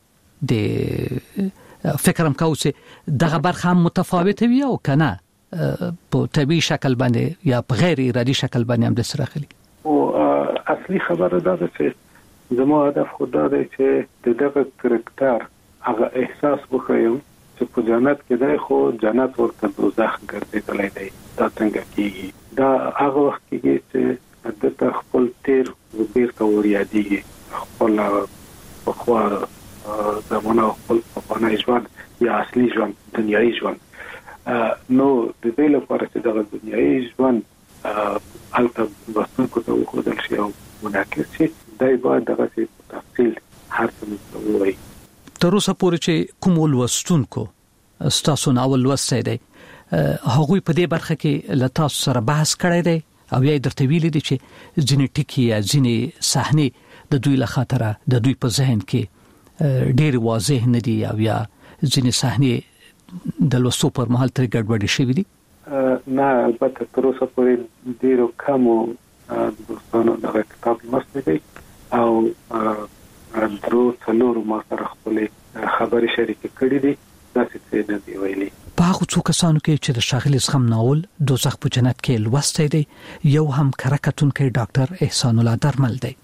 د فکرم کوم چې دغه برخه متفاوته وي او کنه په طبيعي شکل باندې یا په غیر ارادي شکل باندې هم د سره خلی او اصلي خبره ده چې زموږ هدف خدا دی چې دغه کریکټر هغه احساس وکړم چې په جنت کې دی خو جنت ورته دوزخ ګرځیدلی دی دا څنګه کیږي دا هغه وخت کېږي چې د خپل تیر بیرته وریادېږي خپل خو زمونه خپل په ژوند یا اصلي ژوند دنیایي ژوند نو د دې لپاره چې دغه دنیایي ژوند البته وسوکو ته وخدل شي او منعکس شي دای باید دغه په تفصیل هر څه وایي. تر اوسه پورې چې کوم ولوستونکو ستاسو ناول لوستي دی هغوی په دې برخه کې له تاسو سره بحث کړی دی او یا درته ویلي دي چې ځینې ټکي یا ځینې صحنې د دوی له خاطره د دوی په ذهن کې ډېر واضح نه دي او یا ځینې صحنې د لوستو پر مهال تر ګډوډي شوي دي؟ نه البته تر اوسه پورې ډېرو کمو دوستانو دغه کتاب لوستی دی او درو څلورو ما سره خپلې خبرې شریکې کړې دي داسې څه نه دي ویلي. په هغو څو کسانو کې چې د ښاغلي زغم ناول دوزخ په جنت کې لوستی دی یو هم کره کتونکی ډاکټر احسان الله درمل دی.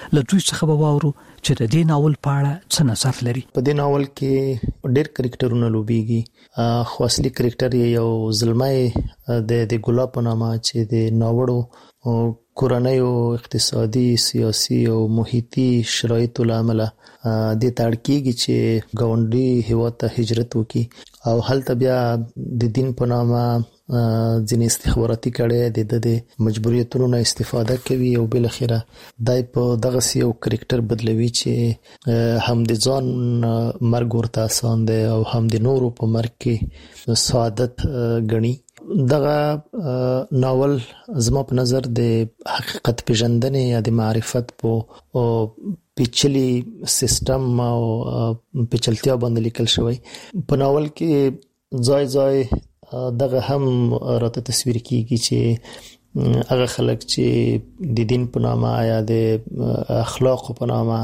له دوی څخه به واورو چې د دې ناول په اړه څه نظر لري. په دې ناول کې ډېر کریکټرونه لوبيږي، خو اصلي کریکټر یو زلمای د ګلاب په نامه چې د ناوړو کورنیو اقتصادي سیاسي او محیطي شرایطو لامل د تړکیږي چې ګاونډي هیواد ته هجرت وکړي او هلته بیا د دین په نامه ځینې استخباراتي کړي د مجبوریتونو نه استفاده کوي او بل اخره دای په دغه یو کریکټر بدلوي چې هم د ځان مرګ ورته آسان دی او هم د نورو په مرګ کې سعادت غني. دغه ناول زما په نظر د حقیقت پیژندنې یا د معرفت په پیچلي سیستم او پیچلتیا باندې لیکل شوی. په ناول کې ځای ځای دغه هم راته تصویر کیږي چې هغه خلک چې د دین په نامه یا د اخلاق په نامه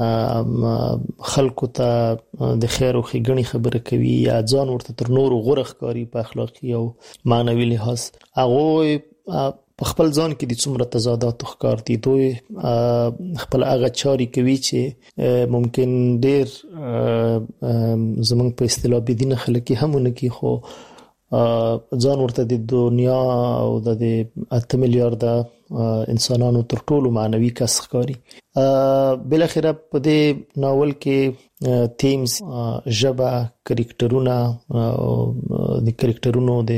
خلکو ته د خیر او ښېګڼې خبره کوي یا ځان ورته تر نورو غوره ښکاري په اخلاقي او معنوي لحاظ، هغه په خپل ځان کې د څومره تضادات ښکار دي. دوی خپل هغه چاري کوي چې ممکن ډېر زمونږ په اصطلاح بېدینه خلک هم نه کوي، خو ځان ورته د دنیا او د 8 میلیارډ انسانانو تر ټولو معنوي کس ښکاري. بل اخره په دې ناول کې تیمز ژبه کریکټرونه او د کریکټرونو د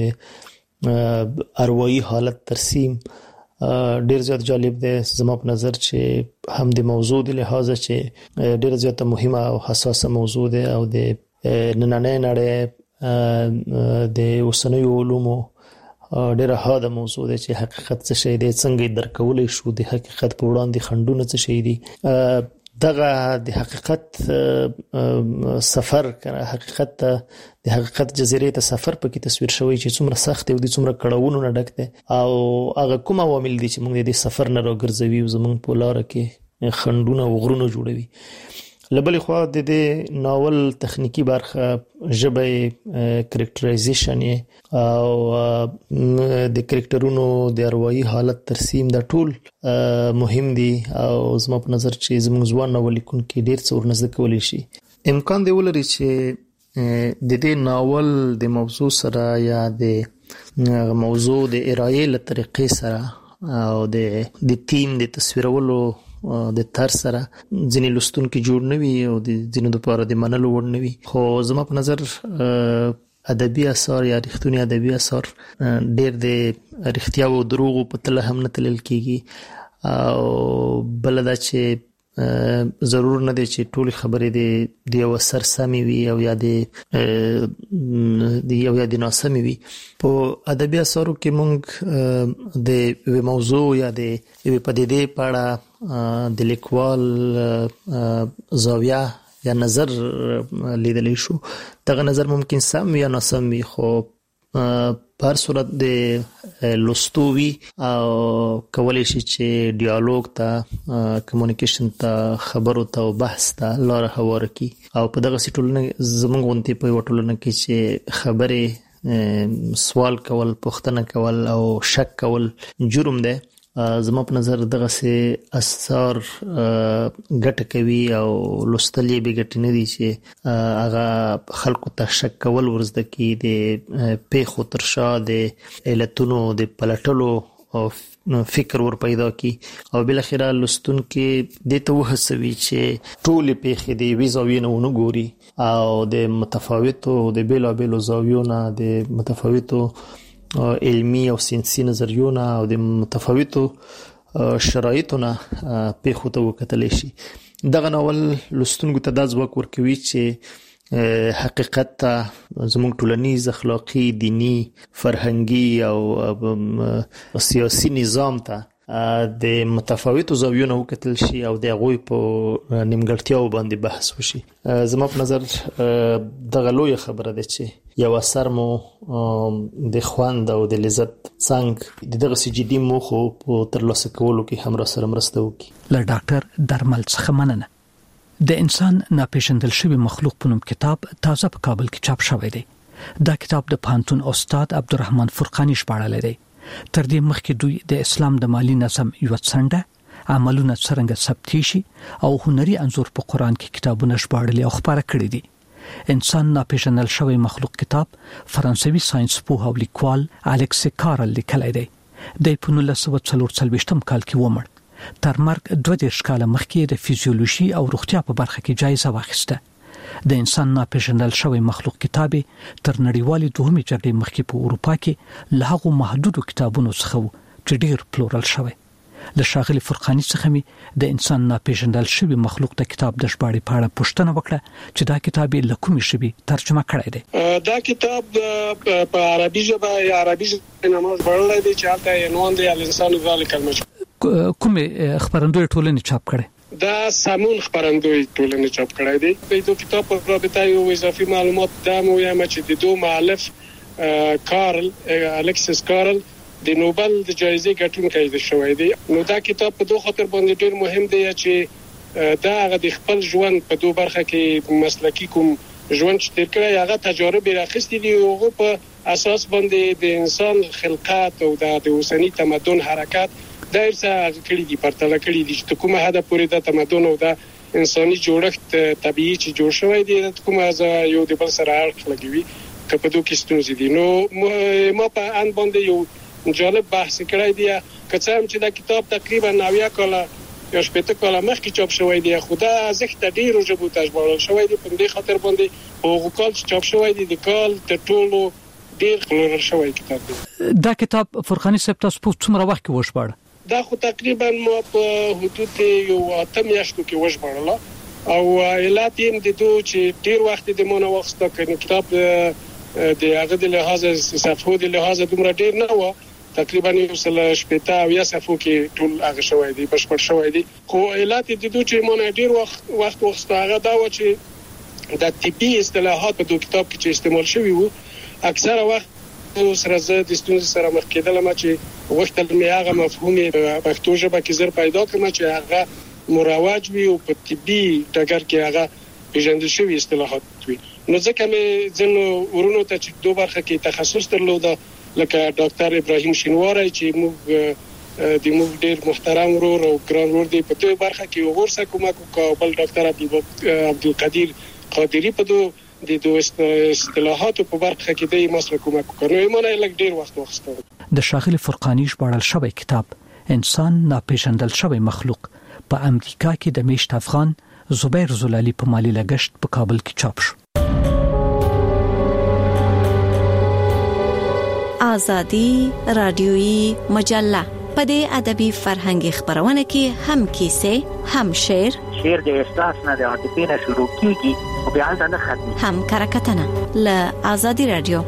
اروايي حالت ترسیم ډیر زیات جالب دی زما په نظر، چې هم د موضوع د لحاظ چې ډیر زیات مهمه او حساسه موضوع ده او د نننۍ نړۍ د اوسنیو علومو ډیره حاده موضوع ده چې حقیقت څه شی دی، څنګه درکولای شو د حقیقت په وړاندې خنډونه څه شي دي. دغه د حقیقت سفر کنه حقیقت د حقیقت جزیره ته سفر پکې تصویر شوی چې څومره سخت دی او د څومره کړهونو نه ډک دی او هغه کوم عوامل دي چې موږ د سفر نه راګرځوي او زموږ په لار کې خنډونه او غرونه جوړوي. لبل خو د دې ناول تخنیکی برخه ژبه کریکټرایزیشن او د کریکټرونو د اروايي حالت ترسیم د ټول مهم دي او زما په نظر چې زموږ ځوان ناولیکون کې ډیر څور نزد کولی شي. امکان دی ولري چې د دې ناول د موضوع سره یا د موضوع د ارایې له طریقې سره او د تیم د تصویرولو د تر سره ځینې لوستونکي جوړ نوي او د ځینو لپاره د منلو وړ نوي، خو زما په نظر ادبي اثار یا رښتونی ادبي اثار ډېر د رښتیا او دروغو په تله هم نه تلل کیږي او بل دا چې ضرور نه دی چې ټول خبرې د یو اثر سمې وي او یا د ناسمې وي. په ادبي اثارو کې موږ د موضوع یا د پدیدې په اړه د لیکوال زاویه یا نظر لیدلی شو. دغه نظر ممکن سم یا ناسم وي، خو په هر صورت د لوستوي او کولای شي چې ډیالوګ ته کمیونیکیشن ته خبرو ته او بحث ته لار هواره کی او په دغه ټولنه زموږ غونډې په ټولنه کې چې خبره سوال کول، پوښتنه کول او شک کول جرم ده. زما په نظر دغه سه اثر ګټه کوي او لوستلې به ګټه نه دي چې هغه خلکو ته شک کول ورزده کی د پیښو ترشا د علتونو د پلټلو او فکر ور پیدا کی او بل اخره لوستونکو د ته وهڅوي چې ټول پیښې د ویزاوینه ونګوري او د متفاوتو د بیلابیلو زاویونو د متفاوتو علمی او ساينسي نظریونه او د متفاوتو شرایطونه پیښو ته وکتل شي. دغه ناول لوستونکو ته د ځواک ورکوي چې حقیقت ته زموږ ټولنیز اخلاقی دینی فرهنګي او سیاسي نظام ته د متفاوتو زاویونو وکتل شي او د غوي په نیمګړتیاو باندې بحث وشي. زما په نظر دغه لوی خبره ده چې یو اثر مو د خوند او د لذت څنګه دغه جدي موخو په ترلاسه کولو کې هم را سره مرسته وکړي. له ډاکټر درمل څخه مننه. د انسان ناپېژندل شوی مخلوق په نوم کتاب تازه په کابل کې چاپ شوی دی. دا کتاب د پانتون استاد عبدالرحمن فرقانی ژباړلی دی. تر دې مخکې دوی د اسلام د مالی نظم یو څنډه عملونه څنګه ثبت شي او هنري انځور په قران کې کتابونه ژباړلي او خبره کړې دي. انسان ناپېژندل شوی مخلوق کتاب فرانسوي ساينس پوه او لیکوال الکس کارل لیکلی دی. د 1944 کال کې ومړ. تر مرګ 22 کال مخکې د فزیولوژي او روغتیا په برخه کې جایزه واخیسته. د انسان ناپېژندل شوی مخلوق کتاب تر نړیوالې دوهمې جګړې مخکې په اروپا کې له هغو محدودو کتابونو څخه چې ډېر پلورل شوی. له ښاغلي فرقاني څخه مې د انسان ناپېژندل شوی مخلوق د کتاب د ژباړې په اړه پوښتنه وکړه چې دا کتاب له کومې ژبې ترجمه کړی دی. دا کتاب په عربي ژبه یا عربي ژبه ژباړل دی چې هلته عنوان دی الانسان ذلک المجهول. کومې خبرندوی ټولنې چاپ کړي؟ دا سامون خبرندوی ټولنې چاپ کړی دی. د کتاب په رابطه یو اضافي معلومات دا مو یم چې د دوه مؤلف کارل الکسس کارل د نوبل د جایزې ګټونکی دی شوی دی. نو دا کتاب په دوه خاطر باندې ډیر مهم دی چې دا هغه د خپل ژوند په دوه برخه کې مسلکی کوم ژوند چې تیر کړی هغه تجارب راخستی دي او په اساس باندې د انسان خلقات او د اوسنی تمدن حرکت دایر څه کړی دي پرتله کړی دي چې کومه هدا پورې د تمدن او د انساني جوړښت طبيعي چې جوړ شوی دی د کومه یو د بل سره اړه لګوي که په دوه کې ستونزې دي. نو ما په ان باندې یو جالب بحث کړی دی که څه هم چې دا کتاب تقریبا 90 کاله یا 80 کاله مخکې چاپ شوی دی خو دا ځکه ډیرو ژبو ته ژباړل شوی دی په دې خاطر باندې هغه کال چې چاپ شوی دی د کال ته ټولو ډیر پلورل شوی کتاب دی. دا کتاب فرقاني صاحب تاسو په څومره وخت کې وژباړ؟ دا خو تقریبا ما په حدود یو 8 میاشتو کې وژباړل او علت یې د دوه چې ډیر وخت د مونږ وخت کې کتاب د هغه د لحاظ صفحو د لحاظ دومره ډیر نه و تقریبا یو سل شپږ یا صفحو کې ټول هغه شوی دی بشپړ شوی دی. خو علت د دوه چې مونږ ډیر وخت هغه دا و چې د طبي اصطلاحات په دوه کتاب کې چې استعمال شوی وو اکثره وخت سره زه د ستونزې سره مخ کېدلم چې وخت مې هغه مفهوم په پښتو ژبه کې زر پیدا کړم چې هغه مروج وي او په طبي ډګر کې هغه پیژندل شوی اصطلاحات وي. نو ځکه مې ځنو ورونو ته چې دوه برخه کې تخصص درلوده لکه ډاکټر ابراهیم شینواری چې موږ د موږ ډیر محترم ورور او ګران ورور دی په دوه برخه کې وګورسه کومه کابل ډاکټر عبدالقدیر قادری په دوه د اصطلاحاتو په برخه کې د مسله کومه کوي ایمانه لګ ډیر وخت وخسته. د شاغل فرقانی ژباړل شوی کتاب انسان ناپېژندل شوی مخلوق په امریکا کې د میشت افغان زبیر زلالي په مالی لګشت په کابل کې چاپ شو. آزادی رادیویی مجله په دې ادبي فرهنګي خبرونه کې هم کیسې هم شعر د احساس نه د عاطفې نه شروع کیږي او بیا نه ختمي هم کرکټنه ل آزادی رادیو.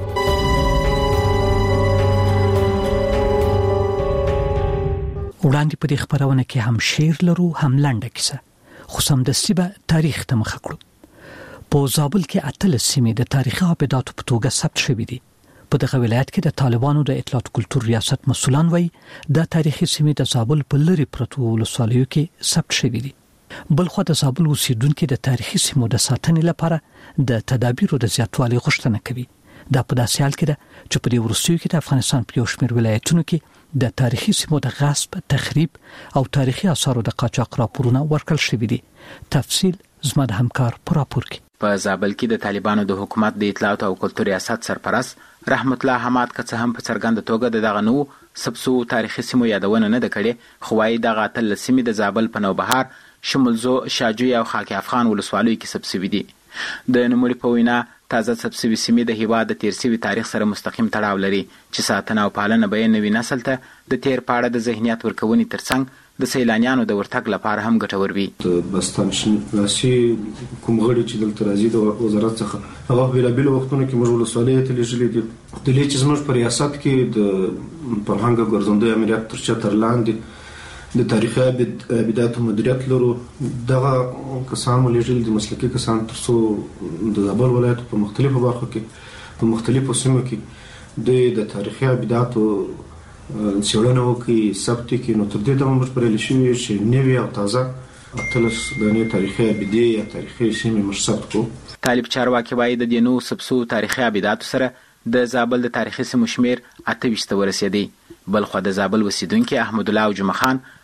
وړاندې په دې خبرونه کې هم شعر لرو هم لنډه کیسه خو سمدستي به تاریخ ته مخ کړو. په زابل کې اتل سیمې د تاریخي ابداتو په توګه ثبت شوې دي. په دغه ولایت کې د طالبانو د اطلاعات کلتور ریاست مسولان وایي د تاریخي سیمې د زابل په لری پروتو ولسوالیو کې ثبت شوې دي. بلخو د زابل اوسیدونکو د تاریخي سیمو د ساتنې لپاره د تدابیرو د زیاتوالي غوښتنه کوي. دا په داسې حال کې ده چې په دې وروستیو کې د افغانستان په یو شمېر ولایتونو کې د تاریخي سیمو د غصب، تخریب او تاریخي آثارو د قاچاق راپورونه ورکړل شوي دي. تفصیل زما د همکار پر راپور کې. په زابل کې د طالبانو د حکومت د اطلاعات او کلتور ریاست سرپرست رحمت الله حماد که هم په څرګند توګه دغه نو سبسو تاریخي سیمو یادونه نه د کړي خو وايي دغه اتل سیمې د زابل په نوبهار، شمولزو، شاجوی او خاک افغان ولسوالیو کې سبسوي دي. د نوموړي په وینا تازه سبسوي سیمې د هیواد د تیر سوي تاریخ سره مستقیم تړاو لري چې ساتنه او پالنه به نوي نسل ته د تیر پاړه د ذهنیت ورکونې ترڅنګ د سیلانیانو د ورتګ لپاره هم ګټور وي. بستان شناسي کوم غړي چې دلته راځي د وزارت څخه هغه بېلابېل وختونو کې موږ ولسوالۍ ته لیږلي دي. د دې چې زموږ په ریاست کې د فرهنګ ګرځندوی امریت تر چتر لاندې د تاریخي ابداتو مدیریت لرو دغه کسان لیږلي دي مسلکي کسان تر څو د زابل ولایت په مختلفو برخو کې په مختلفو سیمو کې د تاریخي ابداتو څېړنه وکړي ثبت کړي. نو تر دې ته موږ پرېلی شوي چې نوي او تازه اتلس دانې تاریخي ابدې یا تاریخي سیمې موږ ثبت کړو. طالب چارواکي وایي د دې نو سبسو تاریخي ابداتو سره د زابل د تاریخي سیمو شمېر 28 ته ورسېدی. بلخو د زابل اوسیدونکي احمد الله او جمعه خان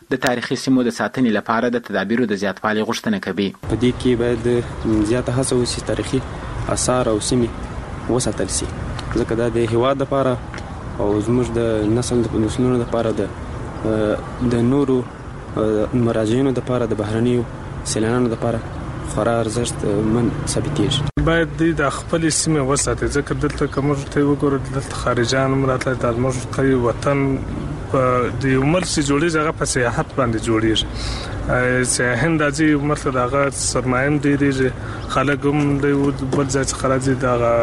د تاریخي سیمو د ساتنې لپاره د تدابیرو د زیاتوالي غوښتنه کوي. په دې کې باید زیاته هڅه وشي تاریخي آثار او سیمې وساتل شي، ځکه دا د هېواد لپاره او زموږ د نسلونو لپاره د نورو مراجعینو لپاره د بهرنیو سیلانیانو لپاره خورا ارزښت من ثابتېږي. باید د خپل سیمه وساتي، ځکه دلته کوم ته وګورئ دلته خارجان مراتله د موږ کوي وطن د عمر سي جوړیږي، هغه په سیاحت باندې جوړیږي. سیاحین راځي مرته دغه سرمایم ډېریږي، خلک هم د بل ځای څخه راځي،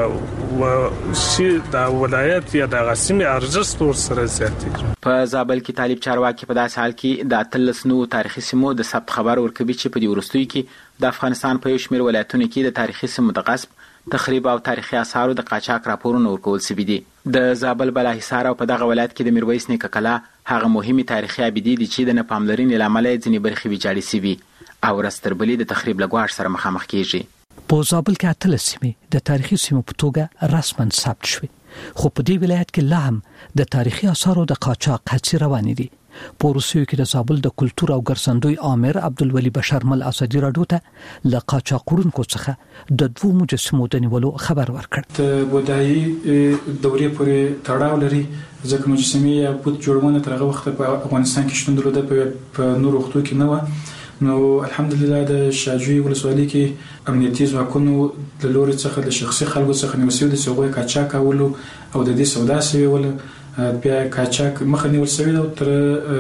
دغه شي د ولایت یا د سیمه ارزښت ورسره زیاتېږي. په زابل کې طالب چارواکي په داسې حال کې د 13 تاریخي سیمو د ثبت خبر ورکوي چې په دې وروستیو کې د افغانستان په یو شمېر ولایتونو کې د تاریخي سیمو د غصب، تخریب او تاریخي آثارو د قاچاق راپورونه ورکول شوي دي. د زابل بالاحصار او په دغه ولایت کې د میرویس نیکه کلا هغه مهمې تاریخي ابدې دي چې د نه پاملرنې له امله ځینې برخې ویجاړې شوي او ورځ تر بلې د تخریب له ګواښ سره مخامخ کیږي. په زابل کې 13 سیمې د تاریخي سیمو په توګه رسماً ثبت شوي، خو په دې ولایت کې لا هم د تاریخي آثارو د قاچاق هڅې روانې دي. په روسیو کې د زابل د کلتور او ګرځندوی عامر عبدالولي بشرمل اسدي راډیو ته له قاچاقونکو څخه د 2 مجسمو د نیولو خبر ورکړ. د بودایي دورې پورې تړاو لري، ځکه مجسمې یا بت جوړونه تر هغه وخت په افغانستان کې شتون درلوده، په نورو وختو کې نه و. نو الحمدلله د شاجوی ولسوالۍ کې امنیتي ځواکونو د لوري څخه د شخصي خلکو څخه نیول د سوغوي قاچاق کولو او د دې سودا سوي ول بیا قاچاق مخه نیول شوی او تر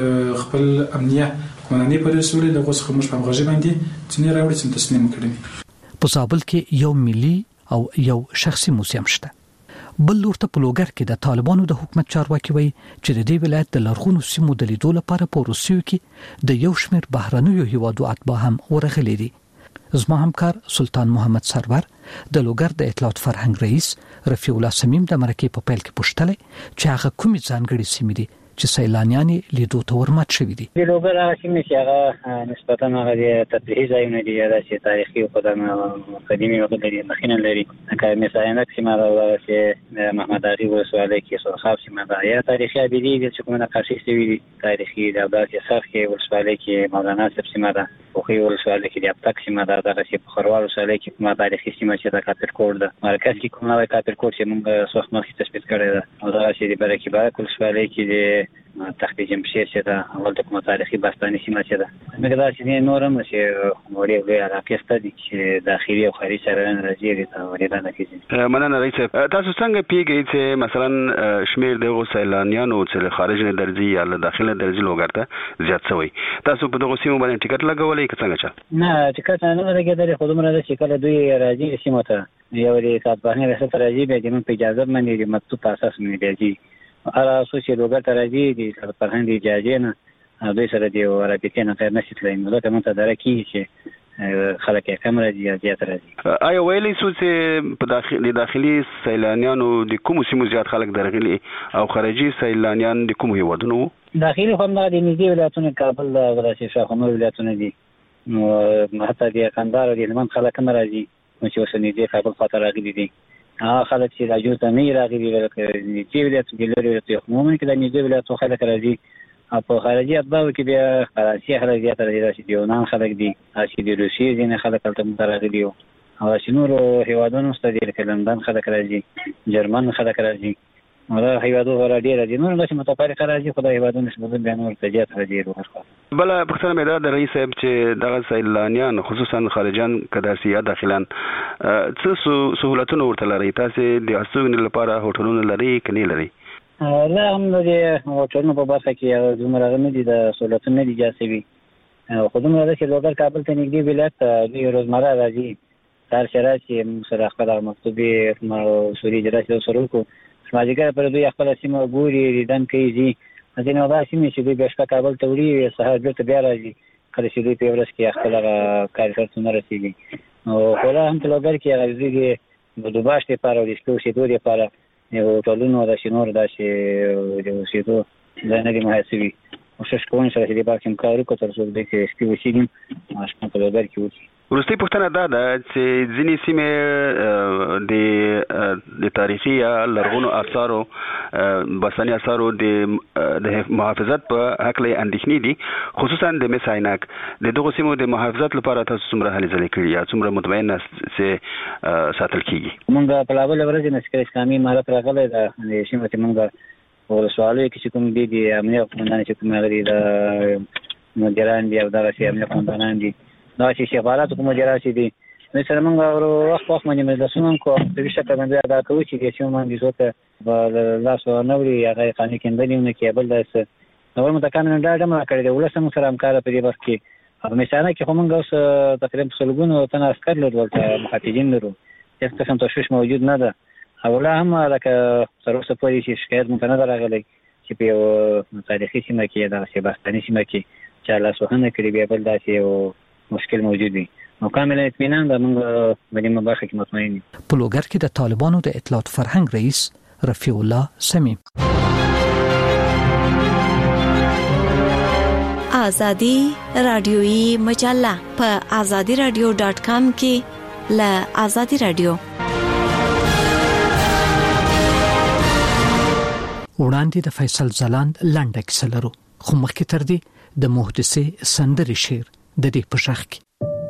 خپل امنیه قانوني پر رسول له غوښه مش په غږی باندې څنګه راوړي چې تسلیم کړي. په زابل کې یو ملي او یو شخصي موزیم شته. بل ورته په لوګر کې د طالبانو د حکومت چارواکي وایي چې د دې ولایت د لرغونو سیمو د لیدو لپاره په روسیو کې د یو شمېر بهرنیو هیوادو اتباع هم ورغلي دي. زما همکار سلطان محمد سرور د لوګر د اطلاعات فرهنګ رئیس رفیع الله سمیم د مرکې په پیل کې پوښتنه چې هغه کومې ځانګړي سیمې دي چې سیلانیان لیدو ته ورمات شوي دي. د لوګر هغه سیمې چې هغه نسبتاً هغه د تفریحي ځایونه دي، یا د تاریخي او قدیمي وخت لري، مخینه لري. لکه مثلا سیمه دا چې محمد علي ولسوالۍ کې سرخاب سیمه ده، یا تاریخي ابدي دي چې کومه نقاشي شوي دي. تاریخي د عباس صف کې ولسوالۍ کې مولانا صاحب سیمه ده، خو ولسوالۍ کې د ابتک سیمه ده، دغه چې په خروار ولسوالۍ کې کومه تاریخي سیمه چې د کاپرکوټ ده، مرکز کې کومه کاپرکوټ چې موږ څو وخت مخکې تثبیت کړی ده، او دغه چې د برکې باک ولسوالۍ کې د تخت جمشید چې دا اول د کومه تاریخي باستاني سیمه چې ده. مګر چې نورم چې وړي وړي علاقې ستدي چې داخلي او خارجي سره راځي ته ورته نه کیږي. مننه رئیس، تاسو څنګه پیږئ چې مثلا شمیر د سیلانیانو چې خارج نه درځي یا له داخله درځي لوګر ته زیات شوی، تاسو په دغه سیمه باندې ټیکټ لګولې که څنګه چل؟ نه ټیکټ نه لګیدل، خو دومره چې کله دوی راځي سیمه ته یو لري کارباني رسټ راځي به د په اجازه باندې د مکتوب په اساس باندې راځي. هر اساس چې لوګر ته راځي د فرهنګ اجازه نه دوی سره دی رابطه نه غیر نشي تلای، نو دا ته درکې چې خلک یې کم راځي زیات راځي. آیا ویلي سو چې په داخلي سیلانیانو د کوم سیمو زیات خلک درغلي او خارجي سیلانیان د کوم هیوادونو؟ داخلي هم د نږدې ولایتونو کابل د شاهنامه ولایتونو دي، نو حتی د کندهار د هلمند خلک هم راځي چې اوس نږدې کابل خاطر راغلي دي. خلک چې راځي ته نه راغلي ولکه نږدې ولایت کې لري ته عموما کې د نږدې ولایت خلک راځي، او په خارجي اتباعو کې بیا فرانسې خلک زیات راځي، چې یونان خلک دي، چې د روسیې ځینې خلک هلته راغلي او چې نورو هیوادونو څخه دي لکه لندن خلک راځي، جرمن خلک راځي، دا هیوادو غوړه ډیر دي. نور چې متفارقه راځي خدای هیوادونو نسبت بیان ورته زیات راځي. بل پښتنه مې دا د رئیس صاحب چې دغه سیلانیان خصوصا خارجان کداسي یا داخلان څه سہولتونه ورته لري؟ تاسو د استوګنې لپاره هوټلونه لري کني لري؟ لا هم د هوټلونو په برخه کې دومره نه دي د سہولتونه دي جاسبي، خو دومره چې لوګر کابل ته نږدې ولایت د روزمره راځي تر شرایط چې سره خپل مکتوبي سوري جراحي سره کو ماجګر پر دوی خپل سیمه ګوري ریدن کوي، ځینې دا سیمه چې دوی بشپا کابل ته وړي سهار بیرته بیا راځي، کله چې دوی په ورځ کې خپل کارکړتونه رسیږي. او خورا هم په لوګر کې راځي د دوباشت لپاره او د سپو شیدو لپاره یو ټولونو د شنور د شیدو د نه دي محاسبي او شش کوون سره چې د باکم کارو کو تر څو د سپو شیدین ماشین په لوګر کې وځي. وروستي پوښتنه دا ده چې ځینې سیمې د تاریخي یا لرغونو آثارو باستاني آثارو د محافظت په هکله اندېښنې دي، خصوصا د مس عینک. د دغو سیمو د محافظت لپاره تاسو څومره هلې ځلې کړي یا څومره مطمئن یاست چې ساتل کیږي؟ موږ په لاول ورځ نسکر اسلامي امارت راغلی دا د سیمه چې موږ ولسوالۍ کې چې کوم دي امنیت قومندان چې کوم غړي د مدیران دي او دغه امنیت قومندانان دي دا چې سفارت کوم مدیران دي مثلا موږ وخت باندې مدرسونه کو په شکل باندې ادا کوو چې چې موږ د زوته لاس نوري هغه قانوني کېندنه کې بل داس نو متکامل دا ډمه کړی دی ولسم سره همکار په دې وخت کې مثلا کې موږ اوس تقریبا سلګونو تن عسكر لرو محافظین لرو هیڅ قسم تشویش موجود نه ده او لا هم لکه تر اوسه پورې چې شکایت مونږ نه راغلی چې په تاریخي سیمه کې دا سیباستاني سیمه کې چې لا سوهنه کړی بیا بل داسې یو مشکل موجود دی. نو کامل اطمینان ده موږ باندې مبارک کې مطمئن یو. په لوګر کې د طالبانو د اطلاعات فرهنګ رئیس رفیع الله سمیم آزادی رادیویی مجله په azadiradio.com کې ل آزادی رادیو وړاندې د فیصل ځلاند لنډه کیسه لرو، خو مخکې تر دې د محدثه سندري شعر د دې په شاخ کې.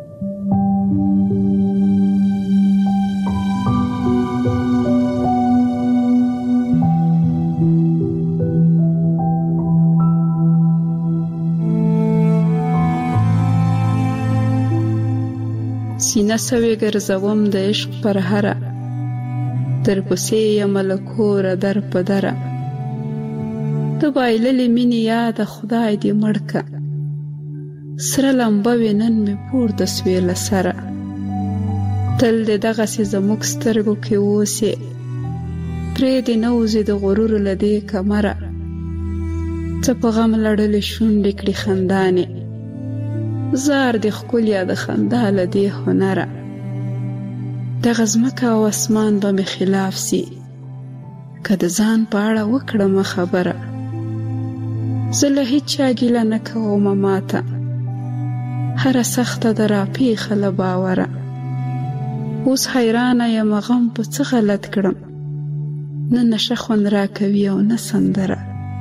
سینه سوي ګرځوم د عشق پر هره در پسې یم لکور در په دره د بایللې مینې یاد خدای دې مړکه سره لمبه وینن مې پورته سوې له سره تل دې دغسې زموږ سترګو کې اوسې پرېږدې نه وځې د غرور له دې کمره څه په غم لړلې شونډې کړي خندانې زار دې ښکلیا د خندا له دې هنره دغه ځمکه او اسمان به مې خلاف سي که د ځان په اړه وکړم خبره زه له هیچا ګیله نه کوم ماته هره سخته د راپېښه له باوره اوس حیرانه یم غم په څه غلط کړم نه نشه خوند راکوي او نه سندره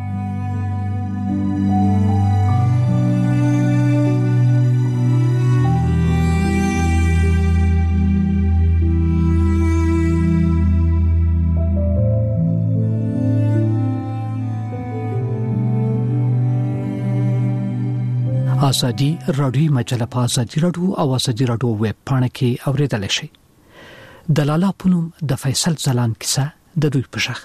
آزادی رادیویی مجله په آزادی رادیو او آزادی رادیو ویب پاڼه کې اوریدل شي. د لالا پونم د فیصل ځلاند کیسه د دوی په شاخ.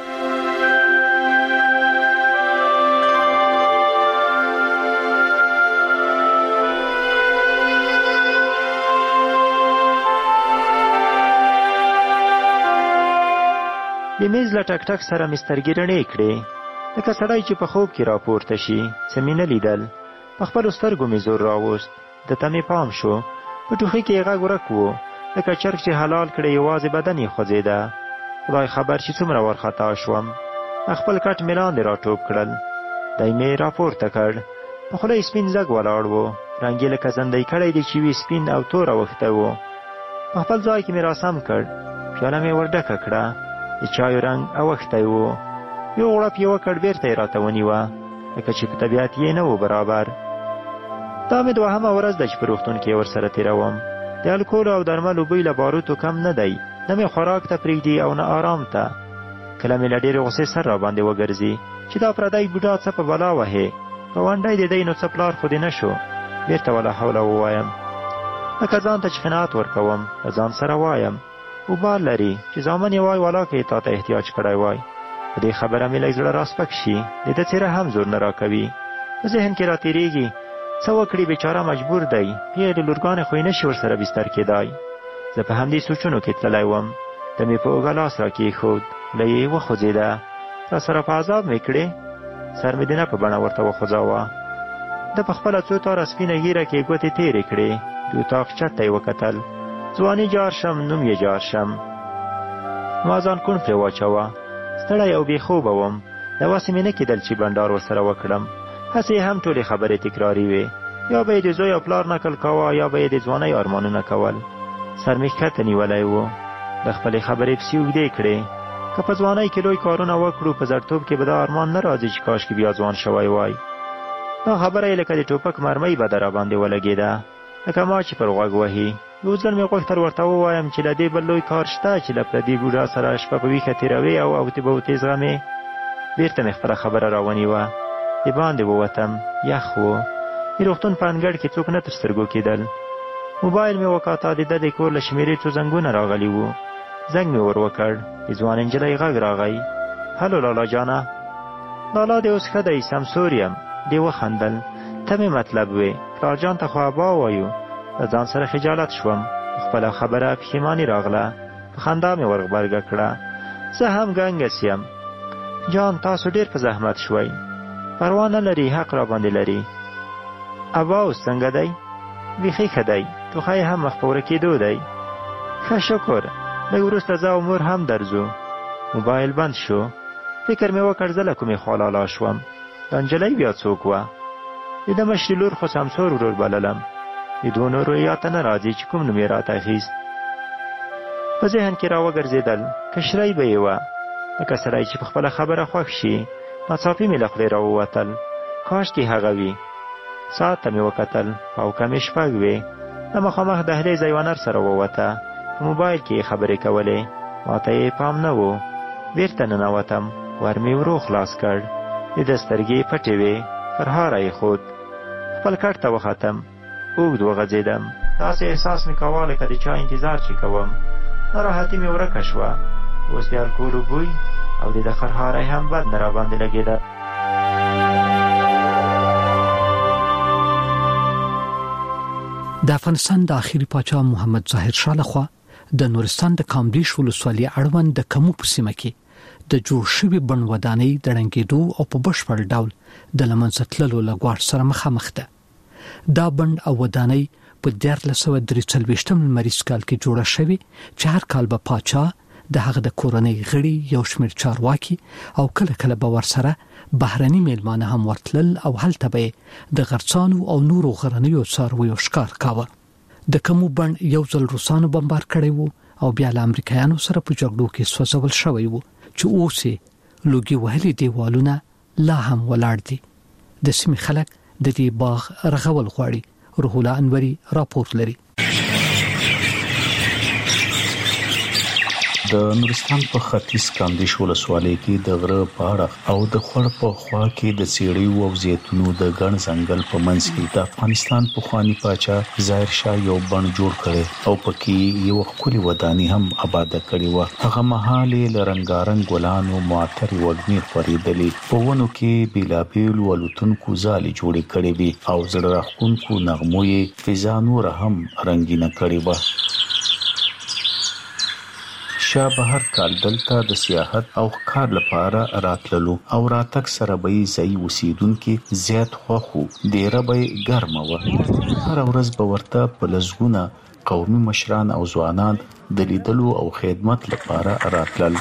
د میز له ټک ټک سره مې سترګې رڼې کړې لکه سړی چې په خوب کې راپورته شي څه مې نه لیدل. په خپلو سترګو مې زور راوست د ته مې پام شو په ټوخي کې یې غږ ورک و لکه چرګ چې حلال کړی یوازې بدن یې خوځېده. خدای خبر چې څومره وارخطا شوم. خپل کټ مې لاندې راټوپ کړل دی مې راپورته کړ په خوله یې سپین زګ ولاړ و رنګ یې لکه زندۍ کړی دی چې وي سپین او تور اوښتی و. په خپل ځای کې مې راسم کړ پیاله مې ورډکه کړه د چایو رنګ اوښتی و یو غړپ یې وکړ بېرته یې راته ونیوه لکه چې په طبیعت یې نه و برابر. دا مې دوهمه ورځ ده چې په روغتون کې ورسره تېروم. د الکولو او درملو بوی له باروتو کم نه دی نه مې خوراک ته پرېږدي او نه آرام ته. کله مې له ډېرې غوسې سر راباندې وګرځي چې دا پردی بوډا څه په بلا وهې ګاونډی د دی نو څه پلار خو دې نه شو. بېرته ولا حوله ووایم لکه ځان ته چې قناعت ورکوم له ځان سره وایم وبال لري چې زامن یې وای والا که یې تا ته احتیاج کړی وای. په دې خبره مې لږ زړه راسپک شي د ده څېره هم زور نه راکوي. په ذهن کې راتېرېږي څه وکړي بیچاره مجبور دی پیغلې لورګانې خو یې نه شي ورسره بستر کېدای. زه په همدې سوچونو کې تللی وم ته مې په اوږه لاس را کېښود له یې وخوځېده را سره په عذاب مې کړې سر مې د نه په بڼه ورته وخوځاوه. ده په خپله څو تاره سپینه ږیره کې ګوتې تېرې کړې د اطاق چت ته یې وکتل ځواني جار شم نوم یې جار شم. ما ځان کون پرې واچوه ستړی او بې خوبه وم داسې مې نه کېدل چې بنډار ورسره وکړم. هسې هم ټولې خبرې تکراري وې یا به یې د زوی او پلار نکل کاوه یا به یې د ځوانۍ ارمانونه کول. سر مې ښکته نیولی و. د خپلې خبرې پسې اوږدې کړې. که په ځوانۍ کې لوی کارونه وکړو په زړتوب کې به دا ارمان نه راځي چې کاشکې بیا ځوان شوی وای. دا خبره یې لکه د ټوپک مرمۍ به در راباندې ولګېده، لکه ما چې پر غوږ وهي. یو ځل مې غوښتل ورته ووایم چې له دې بل لوی کار شته چې له پردي بوډا سره شپه په ویښه تېروې او اوتې به اوتې زغمې. بېرته مې خپله خبره راونیوه. د باندې ووتم، یخ و. د روغتون په انګړ کې څوک نه تر سترګو کېدل. موبایل مې وکاته، د ده د کور له شمېرې څو زنګونه راغلي وو. زنګ مې ور وکړ. د ځوان نجلۍ غږ راغی. هلو لالا جانه. لالا دې اوس ښه دی، سمسور یم. دې وخندل. ته مې مطلب وې، پلار جان ته خو ابا وایو. له ځان سره خجالت شوم. خپله خبره پښیماني راغله. په خندا مې ور غبرګه کړه. زه هم ګنګس یم. جان تاسو ډېر په زحمت شوئ. پروا نه لري، حق را باندې لري. ابا اوس څنګه دی؟ بیخي ښه دی. ټوخی هم مخ په ورکېدو دی. ښه شکر. لږ وروسته زه او مور هم درځو. موبایل بند شو. فکر مې وکړ زه له کومې خوا لالا شوم. دا نجلۍ بیا څوک وه؟ د ده مشرې لور خو سمسور ورور بللم. د دوو نورو یاته نه راځي چې کوم نوم یې راته اخیست. په ذهن کې راوګرځېدل. کشرۍ به یې وه، لکه سړی چې په خپله خبره خوښ شي. ناڅاپي مې له خولې راووتل، کاشکې هغه وي. ساعت ته مې وکتل، پاوکه مې 6 وې. د مخامخ دهلیزه یوه نر سره ووته. په موبایل کې یې خبرې کولې. ماته یې پام نه و. بېرته ننوتم. ور مې ورو خلاص کړ. د ده سترګې پټې وې. پر هاره یې ښود. خپل کټ ته وختم. اوږد وغځېدم. داسې احساس مې کوه لکه د چا انتظار چې کوم. ناراحتي مې ورکه شوه. اوس د الکولو بوی او د ده خرهاری هم بد نه راباندې لګېده. د افغانستان د آخري پاچا محمد ظاهر شاه لخوا د نورستان د کامدیش ولسوالۍ اړوند د کمو په سیمه کې د جوړ شوي بڼ ودانۍ د ړنګېدو او په بشپړ ډول د له منځه تللو له ګواښ سره مخامخ ده. دا بڼ او ودانۍ په 1943 لمریز کال کې جوړه شوې چې هر کال به پاچا د هغه د کورنۍ غړي یو شمېر چارواکي او کله کله به ورسره بهرني میلمانه هم ورتلل او هلته به د غرڅانو او نورو غرنیو څارویو ښکار کاوه. د کمو بڼ یو ځل روسانو بمبار کړی وو او بیا له امریکایانو سره په جګړو کې سوځول شوی وو چې اوس یې لوګي وهلي دیوالونه لا هم ولاړ دي. د سیمې خلک د دې باغ رغول غواړي. روح الله انوري راپور لري. د نورستان په ختیځ کامدیش ولسوالۍ کې د غره په اړه او د خړ په خوا کې د څېړیو او زیتونو د ګڼ ځنګل په منځ کې د افغانستان پخوانی پاچا ظاهر شاه یو بڼ جوړ کړي او پکې یو ښکلي ودانۍ هم آباد کړي و. هغه مهال له رنگارنګ ګلانو معطر وږمې خورېدلې. په ونو کې بیلابیل ولوتونکو ځالې جوړې کړې وي او زړه راښکونکو نغمو یې فضا نور هم رنگینه کړې و. شاه به هر کال دلته د سیاحت او ښکار لپاره راتللو او راتګ سره به یې ځایي اوسیدونکي زیات خوښ وو. ډېره به یې ګرمه وه. هره ورځ به ورته په لسګونه قومي مشران او ځوانان د لیدلو او خدمت لپاره راتلل.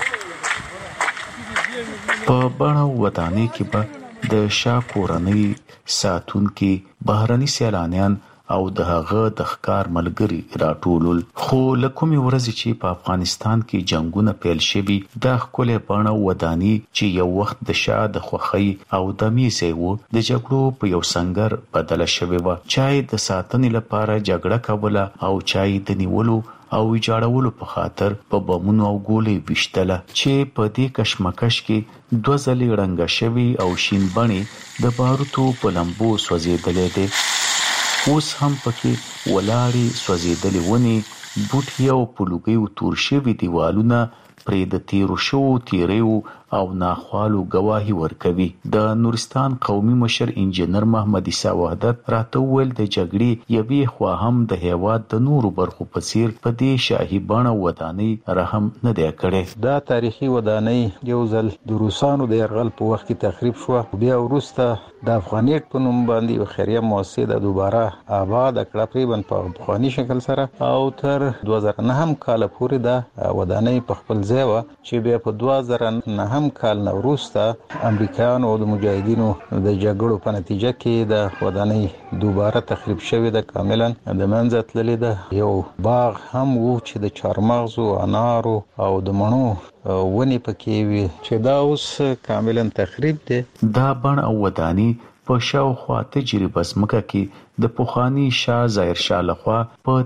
په بڼه ودانۍ کې به د شاه کورنۍ ساتونکي بهرني سیلانیان او د هغه د ښکار ملګری راټولول. خو له کومې ورځې چې په افغانستان کې جنگونه پیل شوي دا ښکلې بڼه ودانۍ چې یو وخت د شاه د خوښۍ او د میزې و د جګړو په یو سنګر بدله شوې وه. چای د ساتنې لپاره جګړه کوله او چای د نیولو او ویجاړولو په خاطر په بمونو او ګولې ویشتله چې په دې کشمکش کې 2 ځلې رنګه شوي او شین بڼې د باروتو په لمبو سوځېدلې دي. اوس هم پکې ولاړې سوځېدلې ونې، بوټي او په لوګیو تور شوي دیوالونه پرې د تیرو شوو تیریو او ناخوالو گواهی ورکوي. د نورستان قومي مشر انجینر محمد عیسی وحدت راته وویل د جګړې یوې خوا هم د هیواد د نورو برخو په څیر په دې شاهي بڼه ودانۍ رحم نه دی کړی. دا تاریخي ودانۍ یو ځل د روسانو د یرغل په وخت کې تخریب شوه. بیا وروسته د افغانیت په نوم باندې یو خیریه مؤسسه د دوباره آباد کړه تقریبا په پخواني شکل سره او تر 2009 کال پورې دا ودانۍ په خپل ځای و چې بیا په 2009 څلورم کال نه وروسته امریکایانو او د مجاهدینو د جګړو په نتیجه کې د ودانۍ دوباره تخریب شوې ده، کاملا د منځ تللې ده. یو باغ هم وو چې د چارمغزو، انارو او د مڼو ونې پکې وي چې دا اوس کاملا تخریب دي. دا بڼ او ودانۍ په شاوخوا تجربه سمکه کې د پوخانی شاه ظاهر شاه لخوا په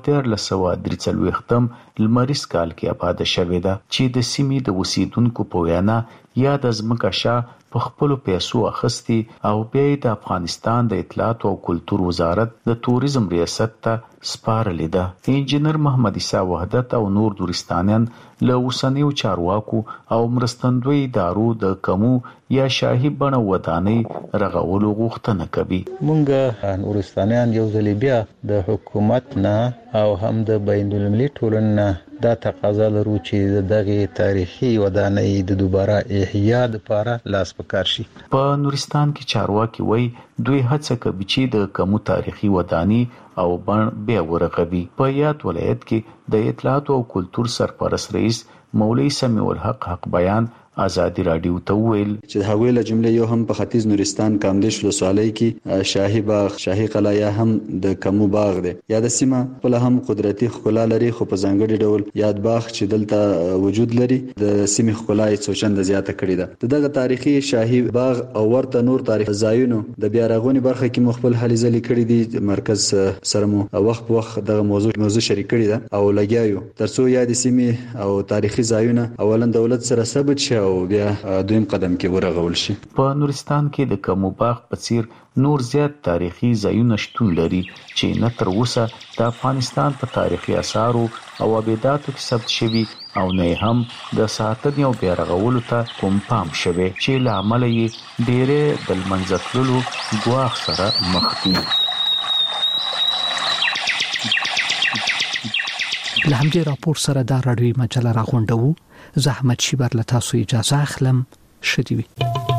1343 لمریز کال کې آباد شوې ده چې د سیمې د اوسیدونکو په وینا یا د ځمکه شاه په خپل پیسو اخستي او بیا د افغانستان د اطلاعات او کلتور وزارت د توریزم ریاست ته سپارلې ده. انجنیر محمد عیسی وحدت او نور نورستانیان له اوسنیو چارواکو او مرستندوی ادارو د کمو یا شاهي بڼه ودانۍ رغولو غوښتنه کوي. مونږ نورستانیان یو ځل بیا د حکومت نه او هم د بین المللي ټولنې نه دا تقاضا لرو چې دغه تاریخي ودانۍ د دوباره احیا لپاره لاس پکار شي. په نورستان کې چارواکي وایي دوی هڅه کوي چې د کمو تاریخي ودانۍ او بڼ بیا ورغوي. په یاد ولایت کې د اطلاعات او کلتور سرپرست رئیس مولوی سمیع الحق حق بیان آزادی رادیو ته ویل چې هغوی له جمله یو هم په ختیځ نورستان کامدیش ولسوالۍ کې شاهي باغ، شاهي قلعه یا هم د کمو باغ دی. یا د سیمه خپل هم قدرتي ښکلا لري، خو په ځانګړي ډول یاد باغ چې دلته وجود لري د سیمې ښکلا یې څو چنده زیاته کړې ده. دغه تاریخي شاهي باغ او ورته نور تاریخي ځایونو د بیا رغونې برخه کې مخبل هلې ځلې کړې دي. مرکز سره مو وخت په وخت دغه موضوع شریک کړی ده او لګیایو ترڅو یا د سیمې او تاریخي ځایونه اولا دولت سره ثبت شي او بیا دویم قدم کې ورغول شي. په نورستان کې د کمو باغ په څیر نور زیات تاریخي ځایونه شتون لري چې نه تر اوسه د افغانستان په تاریخي آثارو او ابداتو کې ثبت شوي او نه هم د ساتنې او بیا رغولو ته کوم پام شوی چې له امله یې ډېرې د لمنځه تللو ګواښ سره مخ دي. له همدې راپور سره دا راډیوي مجله راغونډوو. زه احمد شیبر له تاسو اجازه اخلم. ښه دې وي.